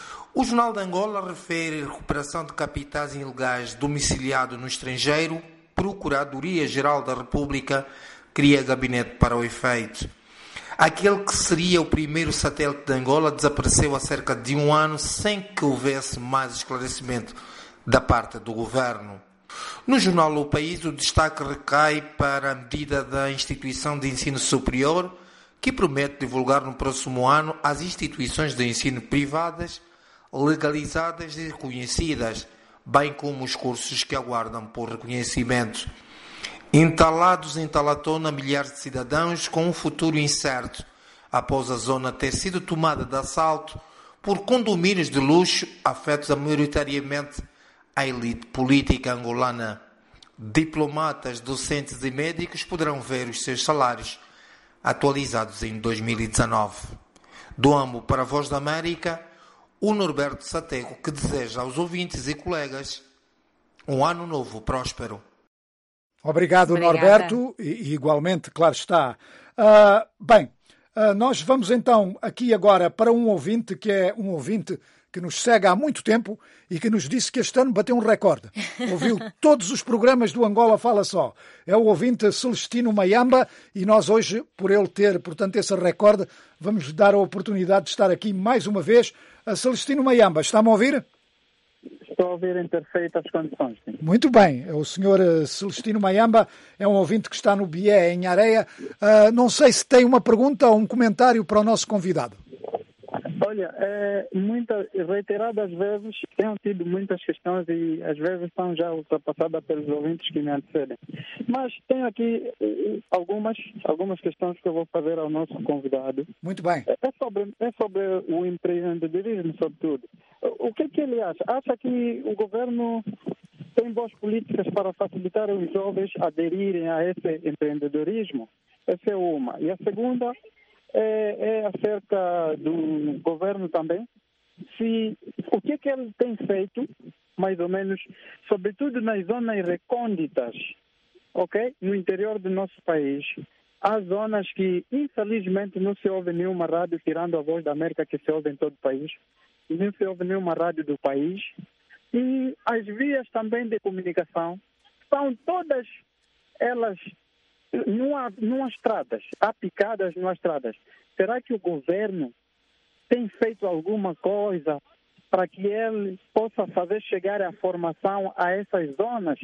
O Jornal de Angola refere a recuperação de capitais ilegais domiciliados no estrangeiro. Procuradoria-Geral da República cria gabinete para o efeito. Aquele que seria o primeiro satélite de Angola desapareceu há cerca de um ano sem que houvesse mais esclarecimento da parte do governo. No jornal O País, o destaque recai para a medida da Instituição de Ensino Superior, que promete divulgar no próximo ano as instituições de ensino privadas, legalizadas e reconhecidas, bem como os cursos que aguardam por reconhecimento. Entalados em Talatona, milhares de cidadãos com um futuro incerto, após a zona ter sido tomada de assalto por condomínios de luxo afetos maioritariamente à elite política angolana. Diplomatas, docentes e médicos poderão ver os seus salários atualizados em dois mil e dezanove. Do Amo para a Voz da América, o Norberto Sateco, que deseja aos ouvintes e colegas um ano novo próspero. Obrigado, Obrigada. Norberto, e, e igualmente, claro está. Uh, bem, uh, nós vamos então aqui agora para um ouvinte, que é um ouvinte que nos segue há muito tempo e que nos disse que este ano bateu um recorde. Ouviu todos os programas do Angola Fala Só. É o ouvinte Celestino Mayamba e nós hoje, por ele ter, portanto, esse recorde, vamos dar a oportunidade de estar aqui mais uma vez. Uh, Celestino Mayamba, está-me a ouvir? Estou a ouvir em perfeitas condições. Sim. Muito bem. O senhor Celestino Mayamba é um ouvinte que está no Bié, em Areia. Uh, não sei se tem uma pergunta ou um comentário para o nosso convidado. Olha, é, muita, reiteradas vezes tenho tido muitas questões e às vezes estão já ultrapassadas pelos ouvintes que me antecedem. Mas tenho aqui algumas, algumas questões que eu vou fazer ao nosso convidado. Muito bem. É sobre, é sobre o empreendedorismo, sobretudo. O que é que ele acha? Acha que o governo tem boas políticas para facilitar os jovens aderirem a esse empreendedorismo? Essa é uma. E a segunda é, é acerca do governo também. Se, o que é que ele tem feito, mais ou menos, sobretudo nas zonas recônditas, ok? No interior do nosso país. Há zonas que, infelizmente, não se ouve nenhuma rádio, tirando a Voz da América, que se ouve em todo o país. Não se ouve nenhuma rádio do país. E as vias também de comunicação estão todas elas numa, numa estradas, apicadas numa estradas. Será que o governo tem feito alguma coisa para que ele possa fazer chegar a formação a essas zonas?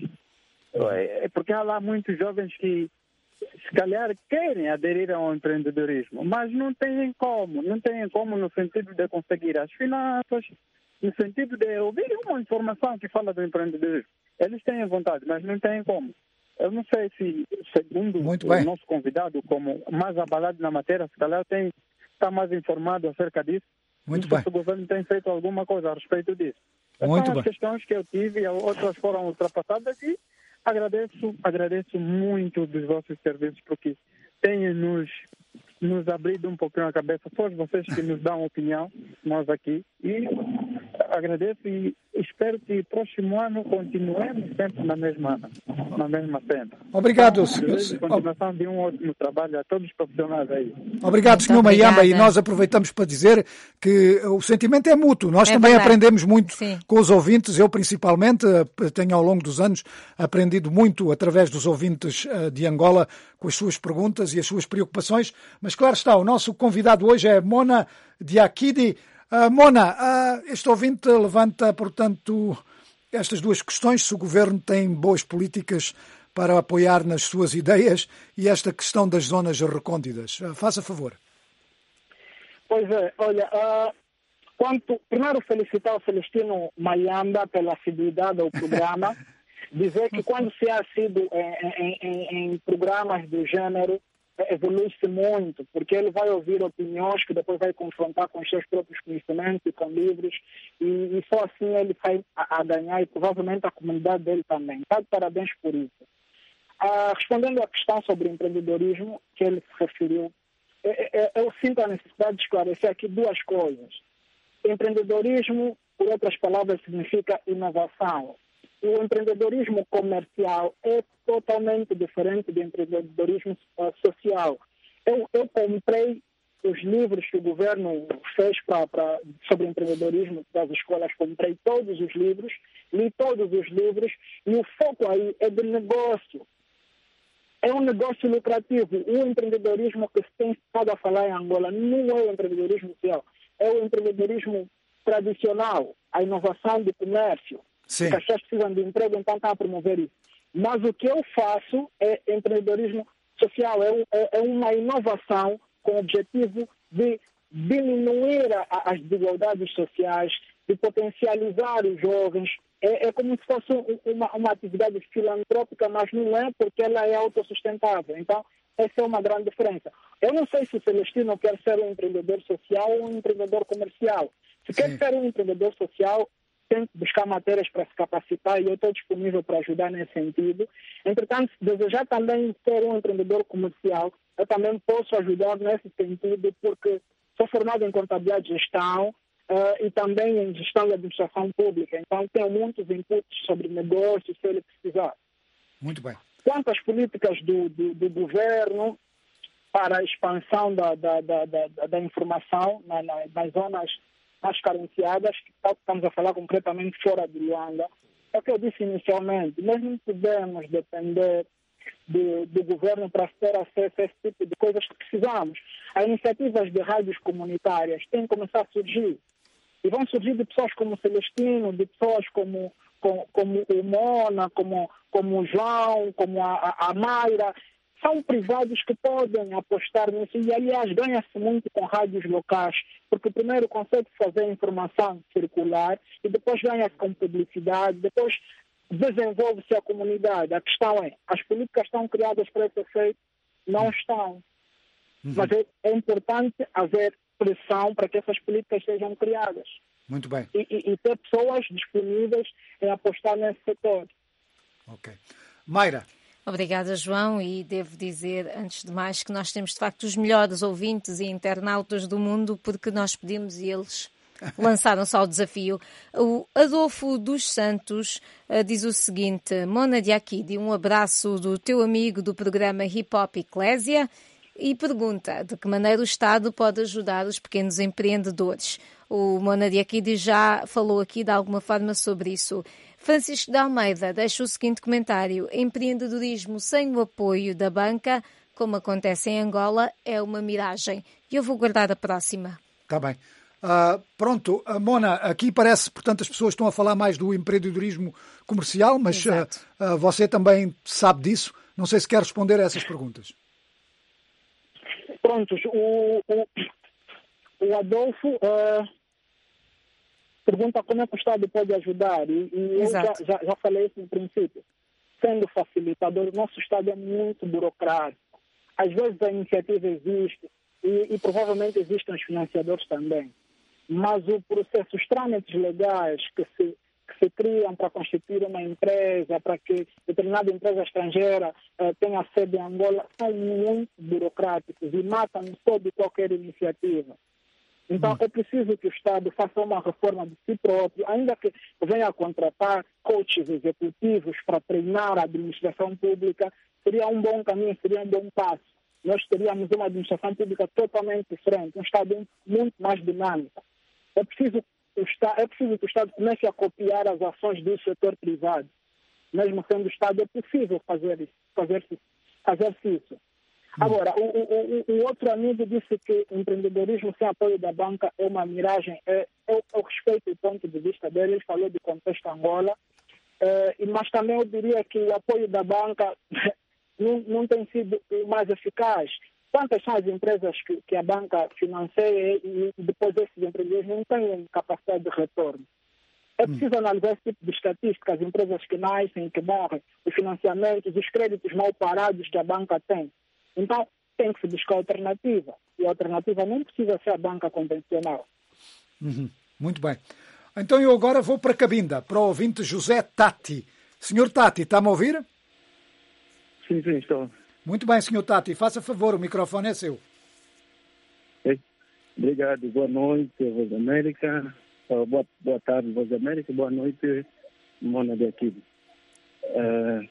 É porque há lá muitos jovens que, se calhar, querem aderir ao empreendedorismo, mas não têm como. Não têm como no sentido de conseguir as finanças, no sentido de ouvir uma informação que fala do empreendedorismo. Eles têm vontade, mas não têm como. Eu não sei se, segundo Muito o bem. nosso convidado, como mais abalado na matéria, se calhar tem, está mais informado acerca disso. Muito não sei bem. se o governo tem feito alguma coisa a respeito disso. Muito São bem. as questões que eu tive, outras foram ultrapassadas e agradeço, agradeço muito dos vossos serviços, porque têm nos, nos abrido um pouquinho a cabeça. Todos vocês que nos dão opinião, nós aqui. E agradeço e espero que próximo ano continuemos sempre na mesma, na mesma senda. Obrigado, Então, desejo continuação de um ótimo trabalho a todos os profissionais aí. Obrigado, senhor Mayamba, e nós aproveitamos para dizer que o sentimento é mútuo. Nós é também verdade. aprendemos muito Sim. com os ouvintes. Eu, principalmente, tenho ao longo dos anos aprendido muito através dos ouvintes de Angola com as suas perguntas e as suas preocupações. Mas, claro está, o nosso convidado hoje é Mona Diakidi. Uh, Mona, uh, este ouvinte levanta, portanto, estas duas questões, se o governo tem boas políticas para apoiar nas suas ideias e esta questão das zonas recônditas. Uh, faça favor. Pois é, olha, uh, quanto, primeiro felicitar o Celestino Mayamba pela assiduidade ao programa, dizer que quando se é assíduo em, em, em, em programas do gênero, evolui-se muito, porque ele vai ouvir opiniões que depois vai confrontar com os seus próprios conhecimentos e com livros, e, e só assim ele vai a, a ganhar, e provavelmente a comunidade dele também. Tá de parabéns por isso. Ah, respondendo à questão sobre empreendedorismo que ele se referiu, eu, eu, eu sinto a necessidade de esclarecer aqui duas coisas. Empreendedorismo, por outras palavras, significa inovação. O empreendedorismo comercial é totalmente diferente do empreendedorismo uh, social. Eu, eu comprei os livros que o governo fez pra, pra, sobre empreendedorismo das escolas, comprei todos os livros, li todos os livros, e o foco aí é de negócio. É um negócio lucrativo. O empreendedorismo que se tem estado a falar em Angola não é o empreendedorismo social, é o empreendedorismo tradicional, a inovação do comércio. Sim. As pessoas precisam de emprego, então estão a promover isso. Mas o que eu faço é empreendedorismo social, é, é, é uma inovação com o objetivo de diminuir a, as desigualdades sociais, de potencializar os jovens. É, é como se fosse uma, uma atividade filantrópica, mas não é, porque ela é autossustentável. Então, essa é uma grande diferença. Eu não sei se o Celestino quer ser um empreendedor social ou um empreendedor comercial. Se Sim. quer ser um empreendedor social, tem que buscar matérias para se capacitar, e eu estou disponível para ajudar nesse sentido. Entretanto, se desejar também ser um empreendedor comercial, eu também posso ajudar nesse sentido, porque sou formado em contabilidade e gestão uh, e também em gestão e administração pública. Então, tenho muitos inputs sobre negócios, se ele precisar. Muito bem. Quanto às políticas do, do, do governo para a expansão da, da, da, da, da informação na, na, nas zonas mais carenciadas, que estamos a falar concretamente fora de Luanda, é o que eu disse inicialmente. Nós não podemos depender do, do governo para ter acesso a esse tipo de coisas que precisamos. As iniciativas de rádios comunitárias têm que começar a surgir. E vão surgir de pessoas como o Celestino, de pessoas como, como, como o Mona, como, como o João, como a, a Mayra. São privados que podem apostar nisso, e aliás ganha-se muito com rádios locais, porque primeiro consegue fazer a informação circular e depois ganha-se com publicidade, depois desenvolve-se a comunidade. A questão é, as políticas estão criadas para esse efeito? Não estão. Uhum. Mas é, é importante haver pressão para que essas políticas sejam criadas. Muito bem. E, e, e ter pessoas disponíveis em apostar nesse setor. Ok. Mayra. Obrigada, João, e devo dizer, antes de mais, que nós temos, de facto, os melhores ouvintes e internautas do mundo, porque nós pedimos e eles lançaram-se ao desafio. O Adolfo dos Santos uh, diz o seguinte: Mona Diakidi, um abraço do teu amigo do programa Hip Hop Eclésia, e pergunta de que maneira o Estado pode ajudar os pequenos empreendedores. O Mona Diakidi já falou aqui de alguma forma sobre isso. Francisco de Almeida deixa o seguinte comentário: empreendedorismo sem o apoio da banca, como acontece em Angola, é uma miragem. E eu vou guardar a próxima. Está bem. Uh, pronto, uh, Mona, aqui parece, portanto, as pessoas estão a falar mais do empreendedorismo comercial, mas uh, uh, você também sabe disso. Não sei se quer responder a essas perguntas. Prontos, o, o, o Adolfo... Uh... pergunta como é que o Estado pode ajudar. E, e eu já, já, já falei isso no princípio. Sendo facilitador, o nosso Estado é muito burocrático. Às vezes a iniciativa existe e, e provavelmente existem os financiadores também. Mas o processo, os trâmites legais que se, que se criam para constituir uma empresa, para que determinada empresa estrangeira eh, tenha sede em Angola, são muito burocráticos e matam toda e qualquer iniciativa. Então, é preciso que o Estado faça uma reforma de si próprio, ainda que venha a contratar coaches executivos para treinar a administração pública, seria um bom caminho, seria um bom passo. Nós teríamos uma administração pública totalmente diferente, um Estado muito mais dinâmico. É preciso, o Estado, é preciso que o Estado comece a copiar as ações do setor privado. Mesmo sendo o Estado, é possível fazer isso. Fazer, fazer isso. Agora, o, o, o outro amigo disse que o empreendedorismo sem apoio da banca é uma miragem. É, eu, eu respeito o ponto de vista dele, ele falou de contexto Angola, é, mas também eu diria que o apoio da banca não, não tem sido o mais eficaz. Quantas são as empresas que, que a banca financia e depois esses empreendedores não têm capacidade de retorno? É preciso analisar esse tipo de estatística, as empresas que nascem, que morrem, os financiamentos, os créditos mal parados que a banca tem. Então, tem que se buscar alternativa. E a alternativa não precisa ser a banca convencional. Uhum. Muito bem. Então eu agora vou para Cabinda, para o ouvinte José Tati. Senhor Tati, está-me a ouvir? Sim, sim, estou. Muito bem, senhor Tati. Faça favor, o microfone é seu. Okay. Obrigado. Boa noite, Voz América. Uh, boa, boa tarde, Voz América. Boa noite, Mona de aqui. Uh,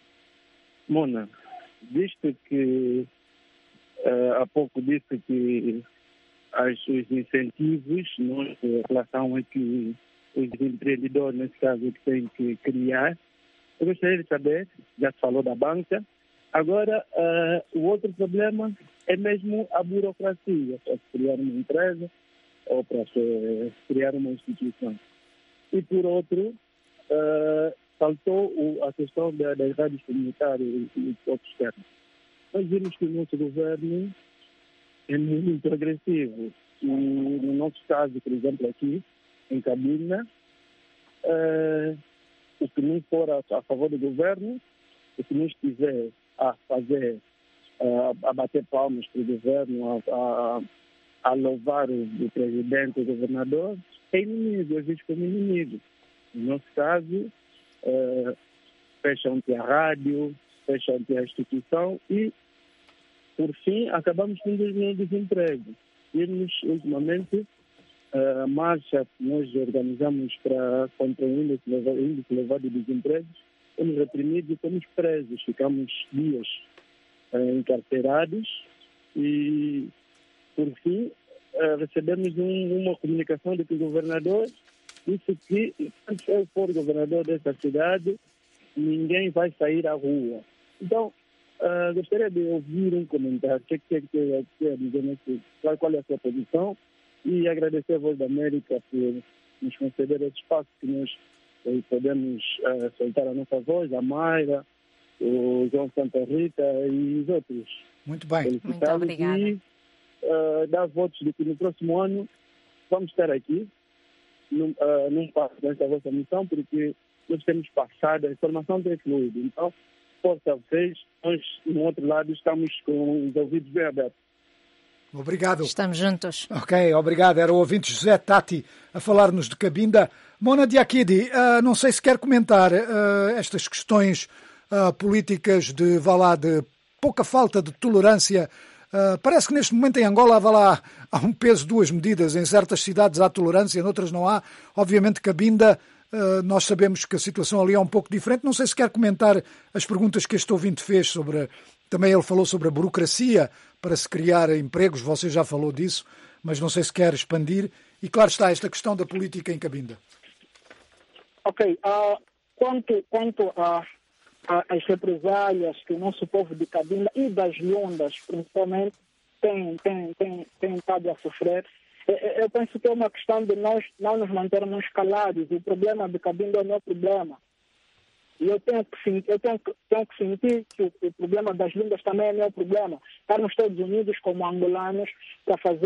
Mona, visto que uh, há pouco disse que as, os incentivos nós, em relação a que os empreendedores, nesse caso, que têm que criar, eu gostaria de saber, já se falou da banca, agora uh, o outro problema é mesmo a burocracia para se criar uma empresa ou para se criar uma instituição. E por outro, uh, faltou o, a questão da, das rádios comunitárias e outros termos. Nós vimos que o nosso governo é muito agressivo. E no nosso caso, por exemplo, aqui em Cabinda, uh, o que não for a, a favor do governo, o que não estiver a fazer, uh, a bater palmas para o governo, a, a, a louvar o, o presidente, o governador, é inimigo, é visto como inimigo. No nosso caso, uh, fecham-te a rádio, fecham-te a instituição e, por fim, acabamos com o desemprego. Irmos, ultimamente, a marcha que nós organizamos para contra o índice elevado de desemprego, fomos reprimidos e fomos presos. Ficamos dias uh, encarcerados e, por fim, uh, recebemos um, uma comunicação de que o governador disse que, quando eu for governador dessa cidade, ninguém vai sair à rua. Então, uh, gostaria de ouvir um comentário. O que é que quer dizer nesse, qual, qual é a sua posição? E agradecer a Voz da América por nos conceder esse espaço que nós eh, podemos uh, soltar a nossa voz, a Mayra, o João Santa Rita e os outros. Muito bem. Muito obrigada. E uh, dar votos de que no próximo ano vamos estar aqui, num, uh, num passo desta vossa missão, porque nós temos passado, a informação tem fluído. Então, força a vocês, nós, no outro lado, estamos com os ouvidos bem abertos. Obrigado. Estamos juntos. Ok, obrigado. Era o ouvinte José Tati a falar-nos de Cabinda. Mona Diakidi, uh, não sei se quer comentar uh, estas questões uh, políticas de, vá lá, de pouca falta de tolerância. Uh, parece que neste momento em Angola vá lá, há um peso, duas medidas. Em certas cidades há tolerância, noutras não há. Obviamente Cabinda, uh, nós sabemos que a situação ali é um pouco diferente. Não sei se quer comentar as perguntas que este ouvinte fez sobre... Também ele falou sobre a burocracia para se criar empregos, você já falou disso, mas não sei se quer expandir. E claro está, esta questão da política em Cabinda. Ok, uh, quanto, quanto a, a, as represálias que o nosso povo de Cabinda e das Lundas, principalmente, tem, tem, tem, tem estado a sofrer, eu penso que é uma questão de nós não nos mantermos calados. O problema de Cabinda é o meu problema. E eu tenho que sentir, eu tenho que, tenho que, sentir que o, o problema das línguas também é meu problema. Estarmos todos unidos como angolanos para fazer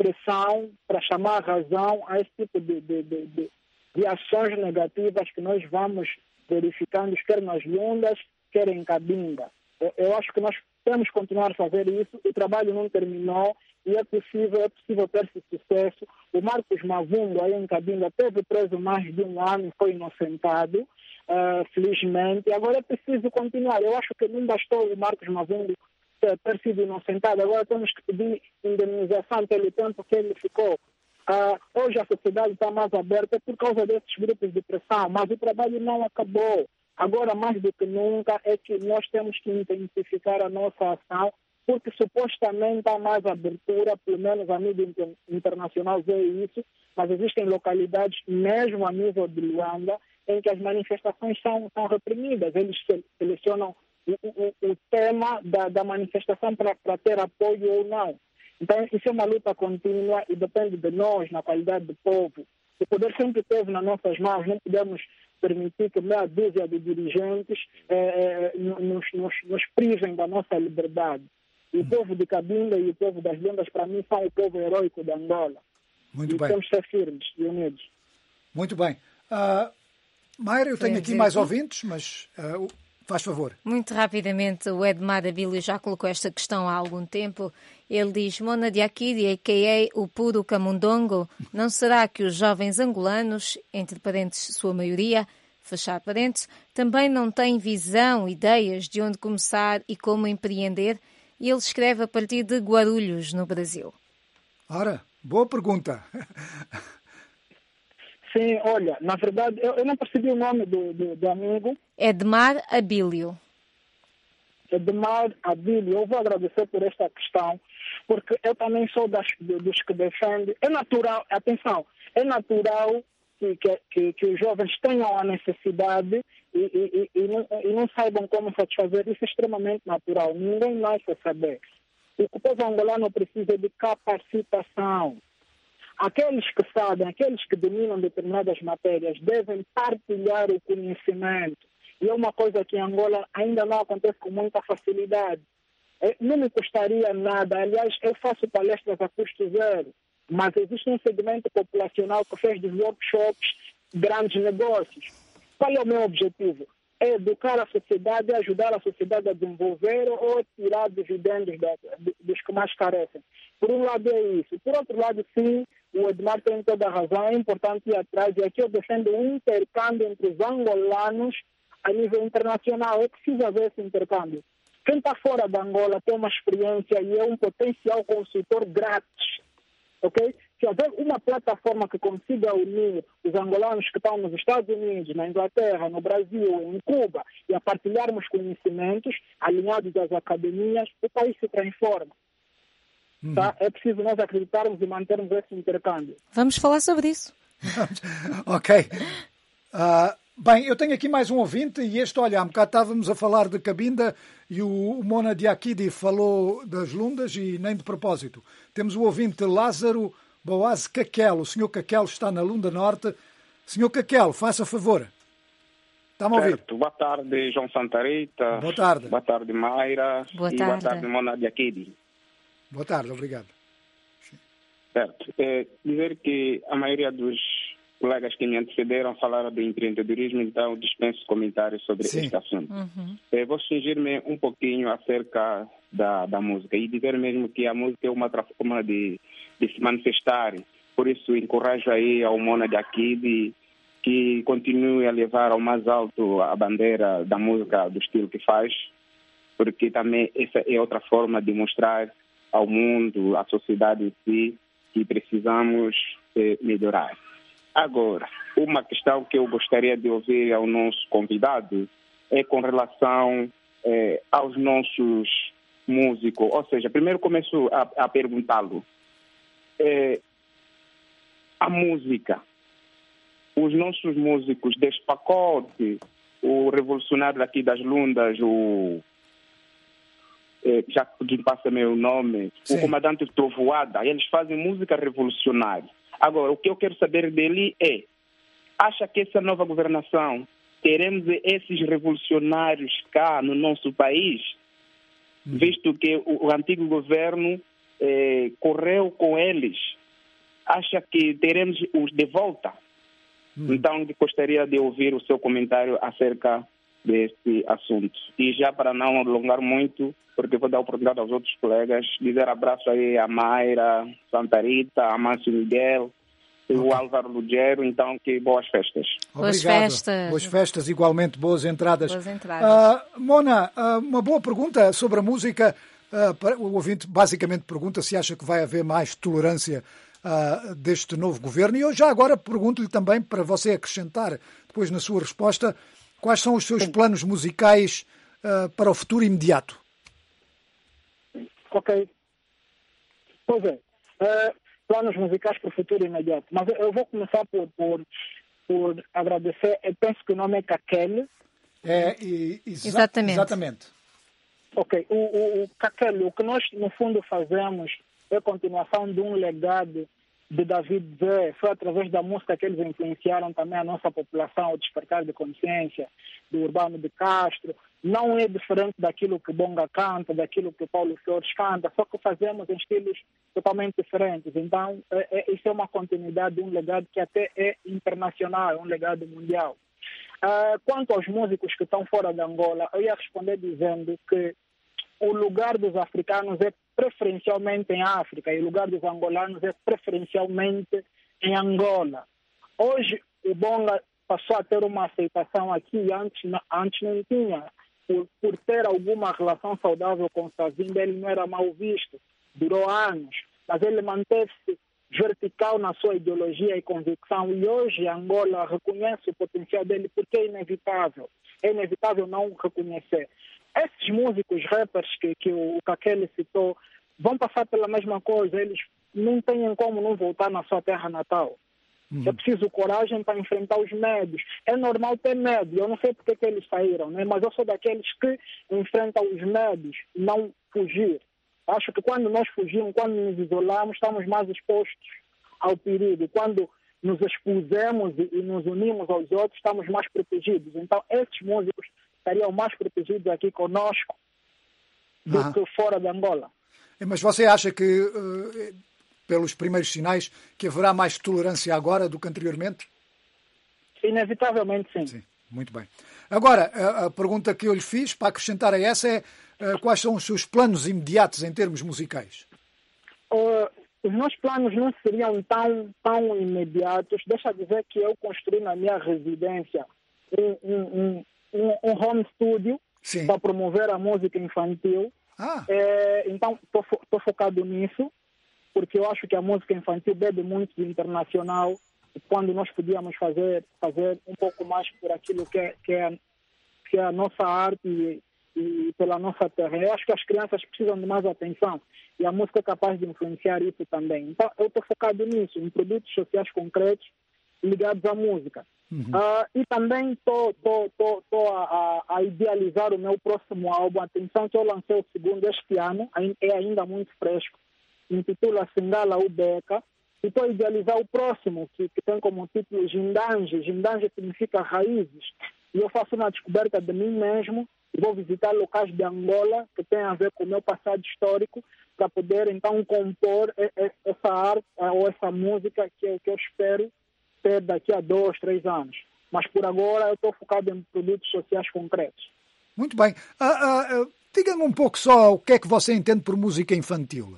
pressão para chamar a razão a esse tipo de, de, de, de, de ações negativas que nós vamos verificando, quer nas Lundas, quer em Cabinda. Eu, eu acho que nós temos que continuar a fazer isso. O trabalho não terminou e é possível, é possível ter esse sucesso. O Marcos Mavungo, aí em Cabinda, teve preso mais de um ano e foi inocentado, uh, felizmente. Agora é preciso continuar. Eu acho que não bastou o Marcos Mavungo ter, ter sido inocentado. Agora temos que pedir indemnização pelo tempo que ele ficou. Uh, hoje a sociedade está mais aberta por causa desses grupos de pressão, mas o trabalho não acabou. Agora, mais do que nunca, é que nós temos que intensificar a nossa ação, porque supostamente há mais abertura, pelo menos a mídia inter- internacional vê isso, mas existem localidades, mesmo a nível de Luanda, em que as manifestações são, são reprimidas. Eles se- selecionam o, o, o tema da, da manifestação para ter apoio ou não. Então, isso é uma luta contínua e depende de nós, na qualidade do povo. O poder sempre esteve nas nossas mãos, não podemos permitir que meia dúzia de dirigentes eh, nos, nos, nos privem da nossa liberdade. E o povo de Cabinda e o povo das Lundas, para mim, são o povo heróico de Angola. Muito e bem. temos que ser firmes e unidos. Muito bem. Uh, Mayra, eu tenho aqui mais ouvintes, mas uh, faz favor. Muito rapidamente, o Edmar Abílio já colocou esta questão há algum tempo. Ele diz, Mona Diakidi, a k a o puro camundongo, não será que os jovens angolanos, entre parênteses sua maioria, fechar parênteses, também não têm visão, ideias de onde começar e como empreender? E ele escreve a partir de Guarulhos, no Brasil. Ora, boa pergunta. Sim, olha, na verdade, eu, eu não percebi o nome do, do, do amigo. Edmar Abílio. Edmar Abílio, eu vou agradecer por esta questão, porque eu também sou das, dos que defendem. É natural, atenção, é natural que, que, que os jovens tenham a necessidade e, e, e, e, não, e não saibam como satisfazer. Isso é extremamente natural. Ninguém nasce a saber. O que o povo angolano precisa de capacitação. Aqueles que sabem, aqueles que dominam determinadas matérias, devem partilhar o conhecimento. E é uma coisa que em Angola ainda não acontece com muita facilidade. Não me custaria nada. Aliás, eu faço palestras a custo zero. Mas existe um segmento populacional que fez dos workshops grandes negócios. Qual é o meu objetivo? É educar a sociedade, ajudar a sociedade a desenvolver ou tirar dividendos da, dos que mais carecem. Por um lado é isso. Por outro lado, sim, o Edmar tem toda a razão. É importante ir atrás. E aqui eu defendo um intercâmbio entre os angolanos a nível internacional. É preciso haver esse intercâmbio. Quem está fora da Angola tem uma experiência e é um potencial consultor grátis. Okay? Se houver uma plataforma que consiga unir os angolanos que estão nos Estados Unidos, na Inglaterra, no Brasil, em Cuba, e a partilharmos conhecimentos alinhados às academias, o país se transforma. Uhum. Tá? É preciso nós acreditarmos e mantermos esse intercâmbio. Vamos falar sobre isso. Ok. Uh, bem, eu tenho aqui mais um ouvinte e este, olha, há um bocado estávamos a falar de Cabinda e o, o Mona Diakidi falou das Lundas e nem de propósito. Temos o ouvinte Lázaro Boaz Caquelo. O senhor Caquelo está na Lunda Norte. senhor Caquelo, faça favor. Está-me a ouvir? Certo. Boa tarde, João Santarita. Boa tarde. Boa tarde, Mayra. Boa e tarde. boa tarde, Mona Diakidi. Boa tarde, obrigado. Certo. É, dizer que a maioria dos colegas que me antecederam falaram de empreendedorismo, então dispenso comentários sobre Sim. este assunto. Uhum. É, vou fingir-me um pouquinho acerca da, da música e dizer mesmo que a música é uma outra forma de, de se manifestar. Por isso, encorajo aí ao Mona Diakidi que continue a levar ao mais alto a bandeira da música do estilo que faz, porque também essa é outra forma de mostrar ao mundo, à sociedade em si, que precisamos eh, melhorar. Agora, uma questão que eu gostaria de ouvir ao nosso convidado é com relação eh, aos nossos músicos. Ou seja, primeiro começo a, a perguntá-lo. Eh, a música, os nossos músicos deste pacote, o revolucionário aqui das Lundas, o eh, já que passa meu nome, Sim. o comandante Trovoada, eles fazem música revolucionária. Agora, o que eu quero saber dele é, acha que essa nova governação, teremos esses revolucionários cá no nosso país, hum. visto que o, o antigo governo eh, correu com eles, acha que teremos os de volta? Hum. Então, gostaria de ouvir o seu comentário acerca desse assunto. E já para não alongar muito, porque vou dar a oportunidade aos outros colegas, dizer abraço aí a Mayra, Santa Rita, a Márcio Miguel, e o Álvaro Lugero, então que boas festas. Boas Obrigado. festas. Boas festas, igualmente boas entradas. Boas entradas. Uh, Mona, uh, uma boa pergunta sobre a música. Uh, para, o ouvinte basicamente pergunta se acha que vai haver mais tolerância uh, deste novo governo. E eu já agora pergunto-lhe também, para você acrescentar depois na sua resposta, quais são os seus planos musicais uh, para o futuro imediato? Ok. Pois é. Uh, planos musicais para o futuro imediato. Mas eu vou começar por, por, por agradecer. Eu penso que o nome é Kakele. É, e, exa- exatamente. exatamente. Ok. O, o, o Kakele, o que nós, no fundo, fazemos é a continuação de um legado de David Zé. Foi através da música que eles influenciaram também a nossa população, o despertar de consciência, do Urbano de Castro. Não é diferente daquilo que Bonga canta, daquilo que Paulo Flores canta, só que fazemos em estilos totalmente diferentes. Então, é, é, isso é uma continuidade de um legado que até é internacional, um legado mundial. Uh, quanto aos músicos que estão fora de Angola, eu ia responder dizendo que o lugar dos africanos é preferencialmente em África e o lugar dos angolanos é preferencialmente em Angola. Hoje, o Bonga passou a ter uma aceitação aqui, antes, antes não tinha. Por, por ter alguma relação saudável com o Savinda, ele não era mal visto. Durou anos, mas ele manteve-se vertical na sua ideologia e convicção. E hoje Angola reconhece o potencial dele porque é inevitável. É inevitável não reconhecer. Esses músicos, rappers que, que o Kakele citou, vão passar pela mesma coisa. Eles não têm como não voltar na sua terra natal. Uhum. É preciso coragem para enfrentar os medos. É normal ter medo. Eu não sei porque que eles saíram, né? Mas eu sou daqueles que enfrentam os medos, não fugir. Acho que quando nós fugimos, quando nos isolamos, estamos mais expostos ao perigo. Quando nos expusemos e, e nos unimos aos outros, estamos mais protegidos. Então, esses músicos estariam mais protegidos aqui conosco do ah. que fora de Angola. Mas você acha que, uh, pelos primeiros sinais, que haverá mais tolerância agora do que anteriormente? Inevitavelmente, sim. Sim, muito bem. Agora, a, a pergunta que eu lhe fiz, para acrescentar a essa, é uh, quais são os seus planos imediatos em termos musicais? Uh, os meus planos não seriam tão, tão imediatos. Deixa eu dizer que eu construí na minha residência um, um, um, um home studio Sim. para promover a música infantil. Ah. É, então, estou focado nisso, porque eu acho que a música infantil bebe muito do internacional, quando nós podíamos fazer, fazer um pouco mais por aquilo que é, que é, que é a nossa arte e, e pela nossa terra. Eu acho que as crianças precisam de mais atenção e a música é capaz de influenciar isso também. Então, eu estou focado nisso, em produtos sociais concretos ligados à música. Uhum. Uh, e também estou a, a idealizar o meu próximo álbum. Atenção que eu lancei o segundo este ano, é ainda muito fresco. Intitula Singala Ubeca. E estou a idealizar o próximo, que, que tem como título Gindange. Gindange significa raízes. E eu faço uma descoberta de mim mesmo e vou visitar locais de Angola que têm a ver com o meu passado histórico para poder então compor essa arte ou essa música que, que eu espero ter daqui a dois, três anos. Mas por agora eu estou focado em produtos sociais concretos. Muito bem. Uh, uh, uh, diga-me um pouco só o que é que você entende por música infantil.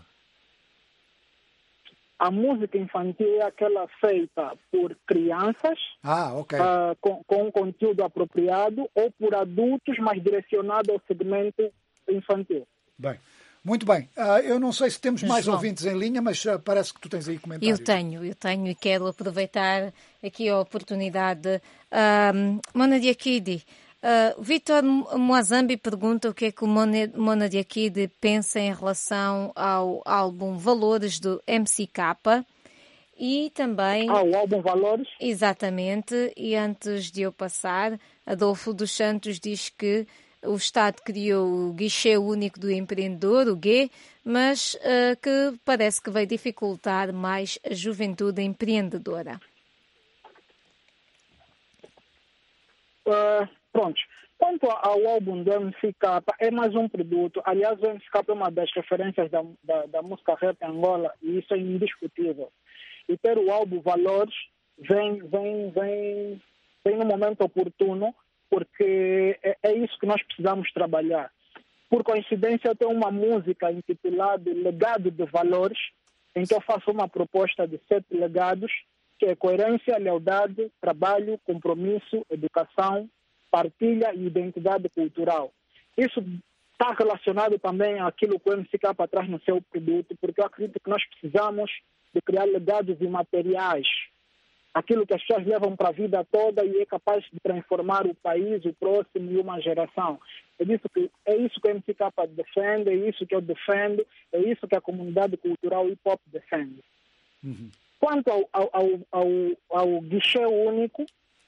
A música infantil é aquela feita por crianças ah, okay. uh, com, com um conteúdo apropriado ou por adultos, mas direcionado ao segmento infantil. Bem. Muito bem. Uh, eu não sei se temos mais João. ouvintes em linha, mas uh, parece que tu tens aí comentários. Eu tenho, eu tenho e quero aproveitar aqui a oportunidade. Uh, Mona Diakidi, uh, Vitor Moazambi pergunta o que é que o Mona, Mona Diakidi pensa em relação ao álbum Valores do M C K e também... Ah, o álbum Valores? Exatamente. E antes de eu passar, Adolfo dos Santos diz que o Estado criou o guichê único do empreendedor, o G, mas uh, que parece que vai dificultar mais a juventude empreendedora. Uh, pronto. Quanto ao álbum do M C K, é mais um produto. Aliás, o M C K é uma das referências da, da, da música rap em Angola, e isso é indiscutível. E ter o álbum Valores vem, vem, vem, vem no momento oportuno, porque é, é isso que nós precisamos trabalhar. Por coincidência, eu tenho uma música intitulada Legado de Valores, em que eu faço uma proposta de sete legados, que é coerência, lealdade, trabalho, compromisso, educação, partilha e identidade cultural. Isso está relacionado também àquilo que o M C K traz no seu produto, porque eu acredito que nós precisamos de criar legados imateriais, aquilo que as pessoas levam para a vida toda e é capaz de transformar o país, o próximo e uma geração. É isso que, é isso que o M C K defende, é isso que eu defendo, é isso que a comunidade cultural hip-hop defende. Uhum. Quanto ao, ao, ao, ao, ao guichê único,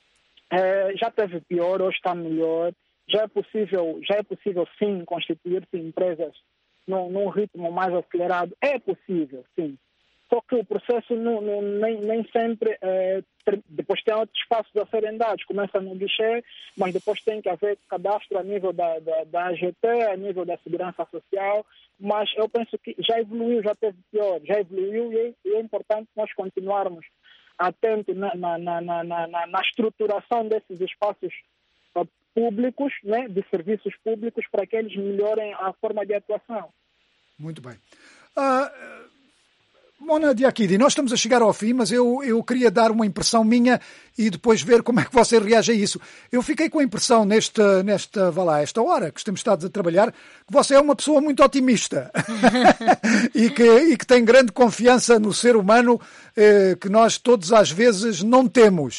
é, já teve pior, hoje está melhor. Já é possível, já é possível sim, constituir-se empresas num, num ritmo mais acelerado. É possível, sim. Só que o processo não, não, nem, nem sempre, é, depois tem outros passos a serem dados. Começa no guichê, mas depois tem que haver cadastro a nível da, da, da A G T, a nível da segurança social. Mas eu penso que já evoluiu, já teve pior, já evoluiu e é, e é importante nós continuarmos atentos na, na, na, na, na, na estruturação desses espaços uh, públicos, né, de serviços públicos, para que eles melhorem a forma de atuação. Muito bem. Uh... Mona Diakidi, nós estamos a chegar ao fim, mas eu, eu queria dar uma impressão minha e depois ver como é que você reage a isso. Eu fiquei com a impressão nesta, nesta, vá lá, esta hora que estamos estados a trabalhar, que você é uma pessoa muito otimista e, que, e que tem grande confiança no ser humano, eh, que nós todos às vezes não temos.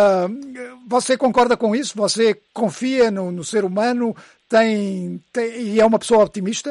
Uh, você concorda com isso? Você confia no, no ser humano tem, tem, e é uma pessoa otimista?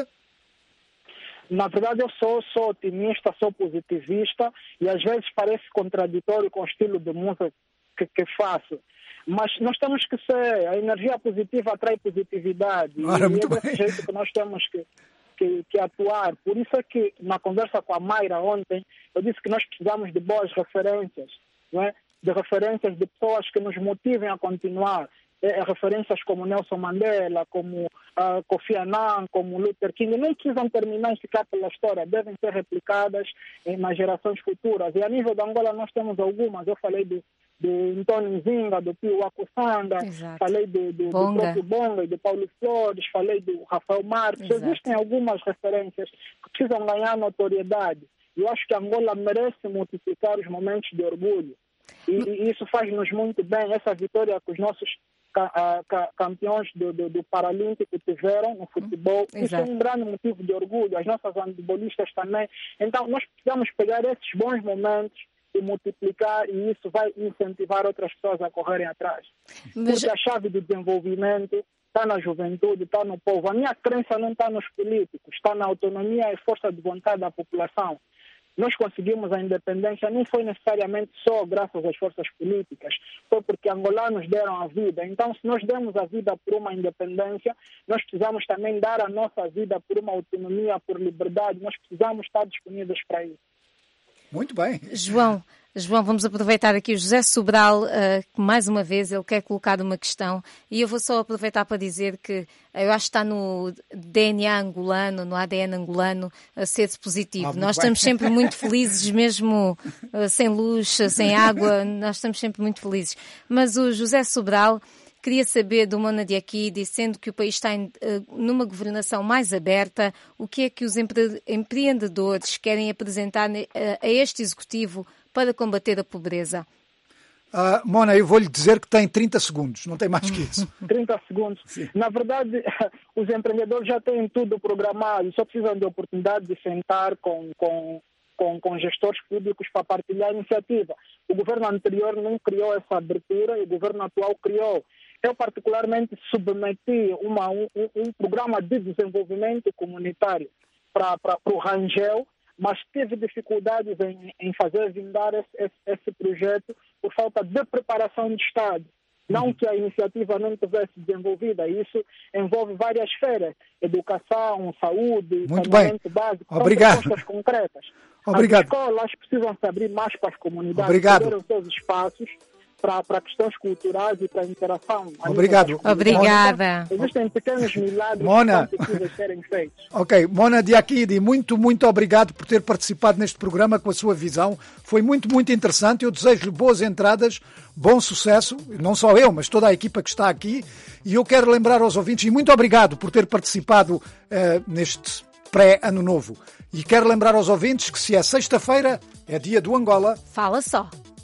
Na verdade, eu sou, sou otimista, sou positivista e às vezes parece contraditório com o estilo de música que, que faço. Mas nós temos que ser, a energia positiva atrai positividade. Ora, e muito é desse bem. jeito que nós temos que, que, que atuar. Por isso é que na conversa com a Mayra ontem, eu disse que nós precisamos de boas referências, não é? De referências de pessoas que nos motivem a continuar. É, referências como Nelson Mandela, como uh, Kofi Annan, como Luther King, não precisam terminar e ficar pela história, devem ser replicadas em, nas gerações futuras. E a nível da Angola nós temos algumas, eu falei do, do Antônio Zinga, do Pio Akusanga, falei do, do, do próprio Bonga e do Paulo Flores, falei do Rafael Marques. Exato. Existem algumas referências que precisam ganhar notoriedade. Eu acho que a Angola merece multiplicar os momentos de orgulho. E, e isso faz-nos muito bem, essa vitória que os nossos ca, ca, campeões do, do, do Paralímpico tiveram no futebol. Exato. Isso é um grande motivo de orgulho, as nossas handebolistas também. Então, nós precisamos pegar esses bons momentos e multiplicar, e isso vai incentivar outras pessoas a correrem atrás. Mas... Porque a chave do desenvolvimento está na juventude, está no povo. A minha crença não está nos políticos, está na autonomia e força de vontade da população. Nós conseguimos a independência, não foi necessariamente só graças às forças políticas, foi porque angolanos deram a vida. Então, se nós demos a vida por uma independência, nós precisamos também dar a nossa vida por uma autonomia, por liberdade. Nós precisamos estar disponíveis para isso. Muito bem. João, João, vamos aproveitar aqui o José Sobral, uh, que mais uma vez ele quer colocar uma questão, e eu vou só aproveitar para dizer que eu acho que está no D N A angolano, no A D N angolano, a ser positivo. Ah, nós bem. Estamos sempre muito felizes, mesmo uh, sem luz, sem água, nós estamos sempre muito felizes. Mas o José Sobral queria saber do Mona Diakidi, sendo que o país está em, uh, numa governação mais aberta, o que é que os empre- empreendedores querem apresentar uh, a este executivo para combater a pobreza? Uh, Mona, eu vou-lhe dizer que tem trinta segundos, não tem mais que isso. trinta segundos. Sim. Na verdade, os empreendedores já têm tudo programado, só precisam de oportunidade de sentar com, com, com, com gestores públicos para partilhar a iniciativa. O governo anterior não criou essa abertura e o governo atual criou. Eu, particularmente, submeti uma, um, um programa de desenvolvimento comunitário para o Rangel, mas tive dificuldades em, em fazer vindar esse, esse, esse projeto por falta de preparação de Estado. Não que a iniciativa não tivesse desenvolvida, isso envolve várias esferas, educação, saúde, saneamento básico, Obrigado. Propostas concretas. Obrigado. As escolas precisam se abrir mais para as comunidades, Obrigado. ter os seus espaços, para, para questões culturais e para a interação. Obrigado. Obrigada. Existem pequenos milagres Mona. que são precisas serem feitos. Ok, Mona Diakidi, muito, muito obrigado por ter participado neste programa com a sua visão. Foi muito, muito interessante. Eu desejo-lhe boas entradas, bom sucesso, não só eu, mas toda a equipa que está aqui. E eu quero lembrar aos ouvintes, e muito obrigado por ter participado uh, neste pré-ano novo. E quero lembrar aos ouvintes que se é sexta-feira, é dia do Angola. Fala só.